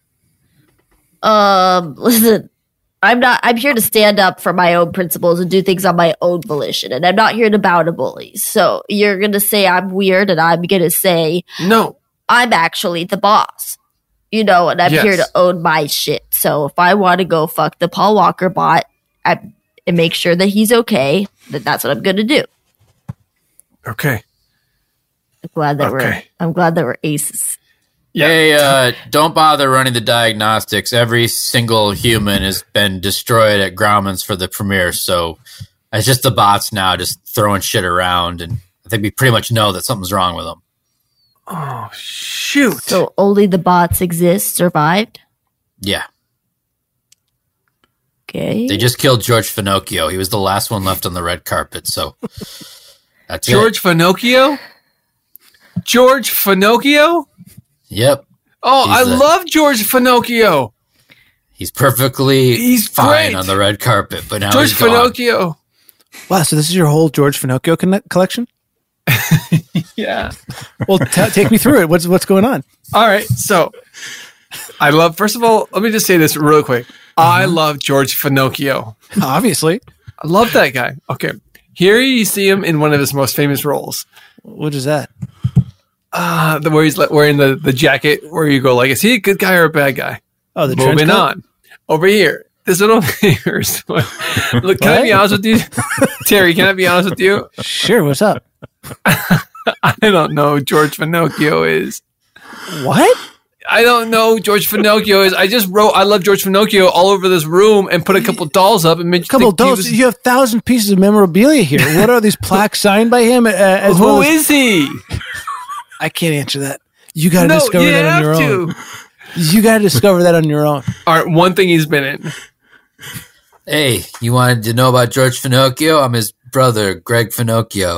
Listen, I'm here to stand up for my own principles and do things on my own volition, and I'm not here to bow to bullies. So you're gonna say I'm weird, and I'm gonna say no. I'm actually the boss. And I'm Yes. here to own my shit. So if I want to go fuck the Paul Walker bot and make sure that he's okay, then that's what I'm gonna do. Okay. I'm glad that we're aces. Hey, don't bother running the diagnostics. Every single human has been destroyed at Grauman's for the premiere, so it's just the bots now just throwing shit around, and I think we pretty much know that something's wrong with them. Oh, shoot. So only the bots survived? Yeah. Okay. They just killed George Finocchio. He was the last one left on the red carpet, so that's George Finocchio? George Finocchio? Yep. Oh, I love George Finocchio. He's perfectly fine great. on the red carpet, but now George he's gone. Finocchio. Wow, so this is your whole George Finocchio collection? Yeah. Well, take me through it. What's going on? All right. So first of all, let me just say this real quick. I love George Finocchio. Obviously. I love that guy. Okay. Here you see him in one of his most famous roles. What is that? Where he's wearing the jacket where you go like, is he a good guy or a bad guy? Oh, the trench moving coat? on. Over here. This one over here. Look, can I be honest with you? Terry, can I be honest with you? Sure, what's up? I don't know who George Finocchio is. What? I don't know who George Finocchio is. I just wrote I love George Finocchio all over this room and put a couple dolls up and made Couple dolls. You have 1,000 pieces of memorabilia here. What are these plaques signed by him? Who is he? I can't answer that. You got to discover that on your own. You got to discover that on your own. All right, one thing he's been in. Hey, you wanted to know about George Finocchio? I'm his brother, Greg Finocchio.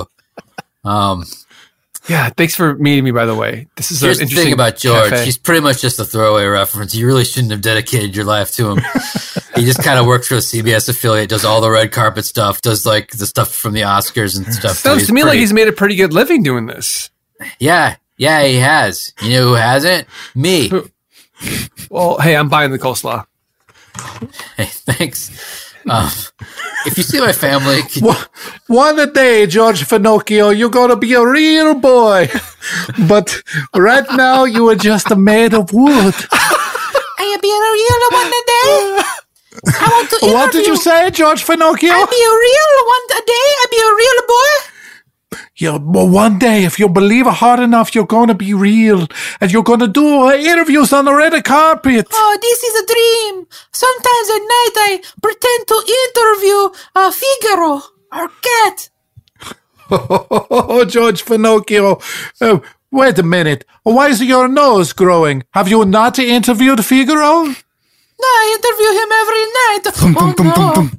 Yeah, thanks for meeting me, by the way. This is Here's an the interesting thing about George. cafe. He's pretty much just a throwaway reference. You really shouldn't have dedicated your life to him. He just kind of works for a CBS affiliate, does all the red carpet stuff, does like the stuff from the Oscars and stuff. Sounds to me like he's made a pretty good living doing this. Yeah, he has. You know who hasn't? Me. Well, hey, I'm buying the coleslaw. Hey, thanks. If you see my family... One day, George Finocchio, you're going to be a real boy. But right now, you are just made of wood. I'll be a real one day. I want to What did you say, George Finocchio? I'll be a real one day. I'll be a real boy. Yeah, well, one day, if you believe hard enough, you're going to be real. And you're going to do interviews on the red carpet. Oh, this is a dream. Sometimes at night I pretend to interview Figaro, our cat. Oh, George Finocchio. Wait a minute. Why is your nose growing? Have you not interviewed Figaro? No, I interview him every night.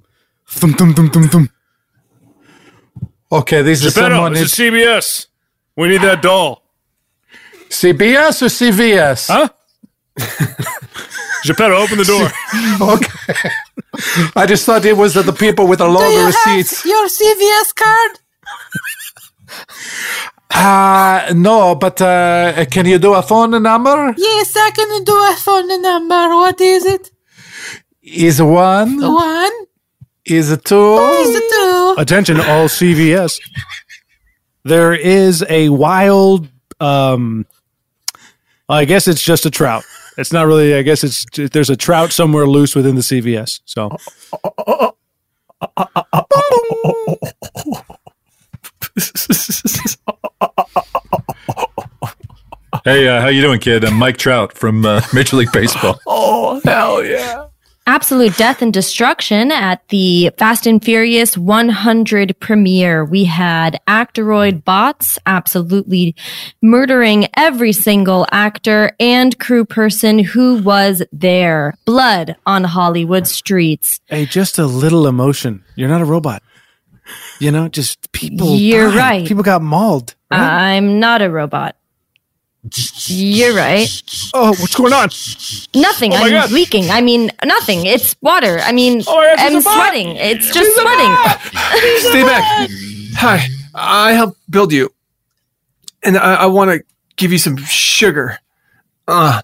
Okay, this is Geppetto, someone... this is CBS. We need that doll. CBS or CVS? Huh? Geppetto, open the door. Okay. I just thought it was the people with the longer receipts. Your CVS card? No, but can you do a phone number? Yes, I can do a phone number. What is it? Is one? One. Is it two? Is it two? Attention, all CVS. There is a wild, I guess it's just a trout. It's not really, I guess there's a trout somewhere loose within the CVS. So. Hey, how you doing, kid? I'm Mike Trout from Major League Baseball. Oh, hell yeah. Absolute death and destruction at the Fast and Furious 100 premiere. We had Actoroid bots absolutely murdering every single actor and crew person who was there. Blood on Hollywood streets. Hey, just a little emotion. You're not a robot. You know, just people. You're died. right. People got mauled. Right? I'm not a robot. You're right. Oh, what's going on? Nothing. Oh my I'm God. leaking. I mean, nothing. It's water. I mean, Oh my God, I'm she's a bot. sweating. It's just sweating. Stay back. Hi, I helped build you. And I want to give you some sugar. That's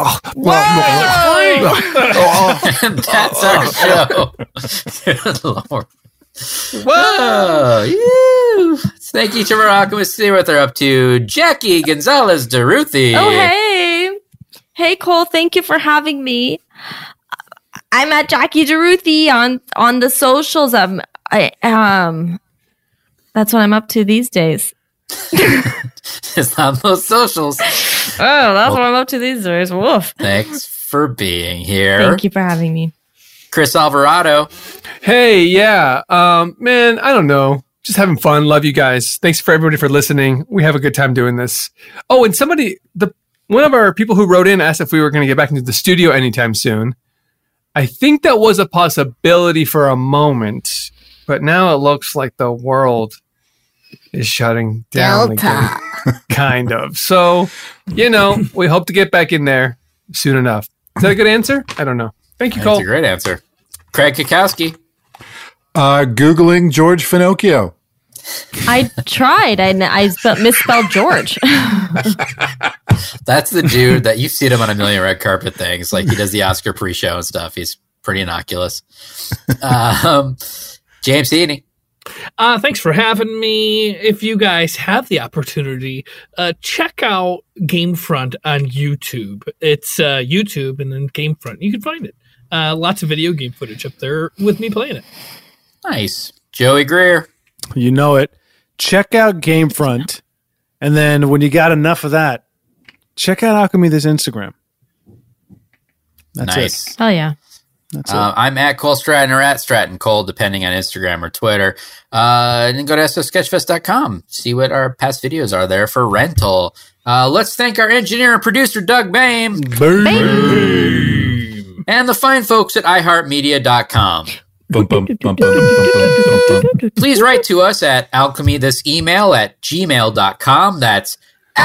our show. Good Lord. Whoa! Ew. Thank you to Morocco and see what they're up to. Jackie Gonzalez DeRuthi. Oh, hey. Hey, Cole. Thank you for having me. I'm at Jackie DeRuthi on the socials. That's what I'm up to these days. It's on those socials. Oh, that's what I'm up to these days. Woof. Thanks for being here. Thank you for having me. Chris Alvarado. Hey, yeah. Man, I don't know. Just having fun. Love you guys. Thanks for everybody for listening. We have a good time doing this. Oh, and one of our people who wrote in asked if we were going to get back into the studio anytime soon. I think that was a possibility for a moment, but now it looks like the world is shutting down again. Kind of. So, we hope to get back in there soon enough. Is that a good answer? I don't know. Thank you, Cole. That's a great answer. Craig Kukowski. Googling George Finocchio. I tried. I misspelled George. That's the dude that you've seen him on a million red carpet things. Like he does the Oscar pre-show and stuff. He's pretty innocuous. James Heaney. Thanks for having me. If you guys have the opportunity, check out Gamefront on YouTube. It's YouTube and then Gamefront. You can find it. Lots of video game footage up there with me playing it. Nice. Joey Greer. You know it. Check out Gamefront. And then when you got enough of that, check out Alchemy This Instagram. That's nice. it. Oh, yeah. That's it. I'm at Cole Stratton or at Stratton Cole, depending on Instagram or Twitter. And then go to SOSketchfest.com. See what our past videos are there for rental. Let's thank our engineer and producer, Doug Bame. Bame. And the fine folks at iHeartMedia.com. Please write to us at alchemythisemail@gmail.com. That's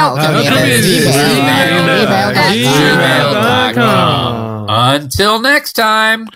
alchemythisemail@gmail.com. Until next time.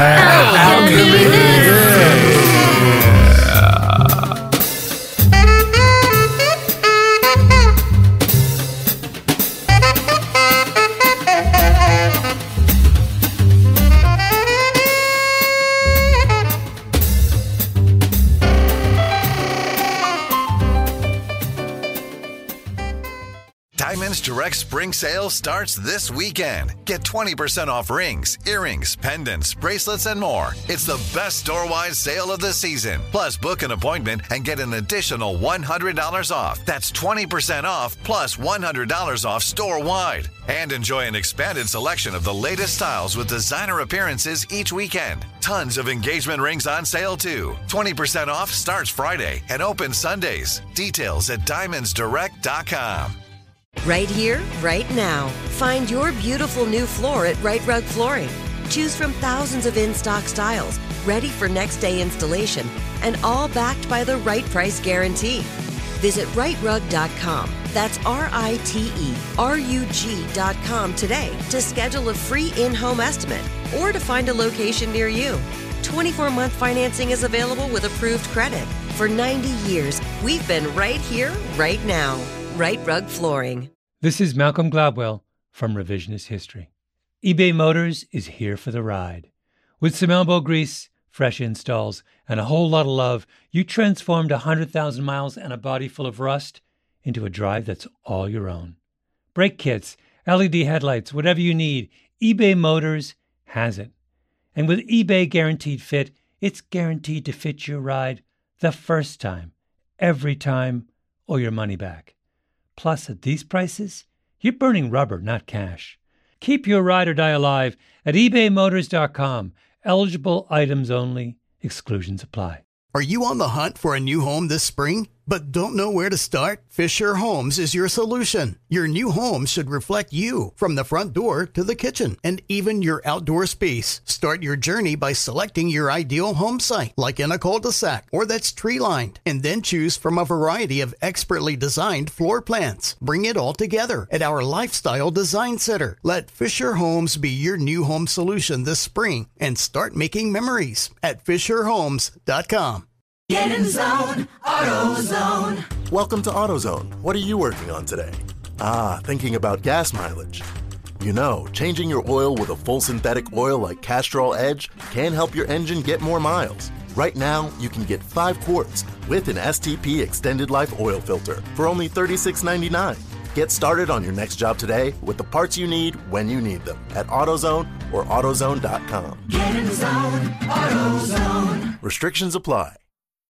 Diamonds Direct Spring Sale starts this weekend. Get 20% off rings, earrings, pendants, bracelets, and more. It's the best store-wide sale of the season. Plus, book an appointment and get an additional $100 off. That's 20% off plus $100 off store-wide. And enjoy an expanded selection of the latest styles with designer appearances each weekend. Tons of engagement rings on sale, too. 20% off starts Friday and opens Sundays. Details at diamondsdirect.com. Right here, right now. Find your beautiful new floor at Right Rug Flooring. Choose from thousands of in-stock styles, ready for next day installation, and all backed by the right price guarantee. Visit rightrug.com. That's RITERUG.com today to schedule a free in-home estimate or to find a location near you. 24-month financing is available with approved credit. For 90 years, we've been right here, right now. Right Rug Flooring. This is Malcolm Gladwell from Revisionist History. eBay Motors is here for the ride. With some elbow grease, fresh installs, and a whole lot of love, you transformed 100,000 miles and a body full of rust into a drive that's all your own. Brake kits, LED headlights, whatever you need, eBay Motors has it. And with eBay Guaranteed Fit, it's guaranteed to fit your ride the first time, every time, or your money back. Plus, at these prices, you're burning rubber, not cash. Keep your ride or die alive at ebaymotors.com. Eligible items only. Exclusions apply. Are you on the hunt for a new home this spring, but don't know where to start? Fisher Homes is your solution. Your new home should reflect you, from the front door to the kitchen, and even your outdoor space. Start your journey by selecting your ideal home site, like in a cul-de-sac or that's tree-lined, and then choose from a variety of expertly designed floor plans. Bring it all together at our Lifestyle Design Center. Let Fisher Homes be your new home solution this spring and start making memories at FisherHomes.com. Get in the zone, AutoZone. Welcome to AutoZone. What are you working on today? Thinking about gas mileage. You know, changing your oil with a full synthetic oil like Castrol Edge can help your engine get more miles. Right now, you can get 5 quarts with an STP Extended Life Oil Filter for only $36.99. Get started on your next job today with the parts you need when you need them at AutoZone or AutoZone.com. Get in the zone, AutoZone. Restrictions apply.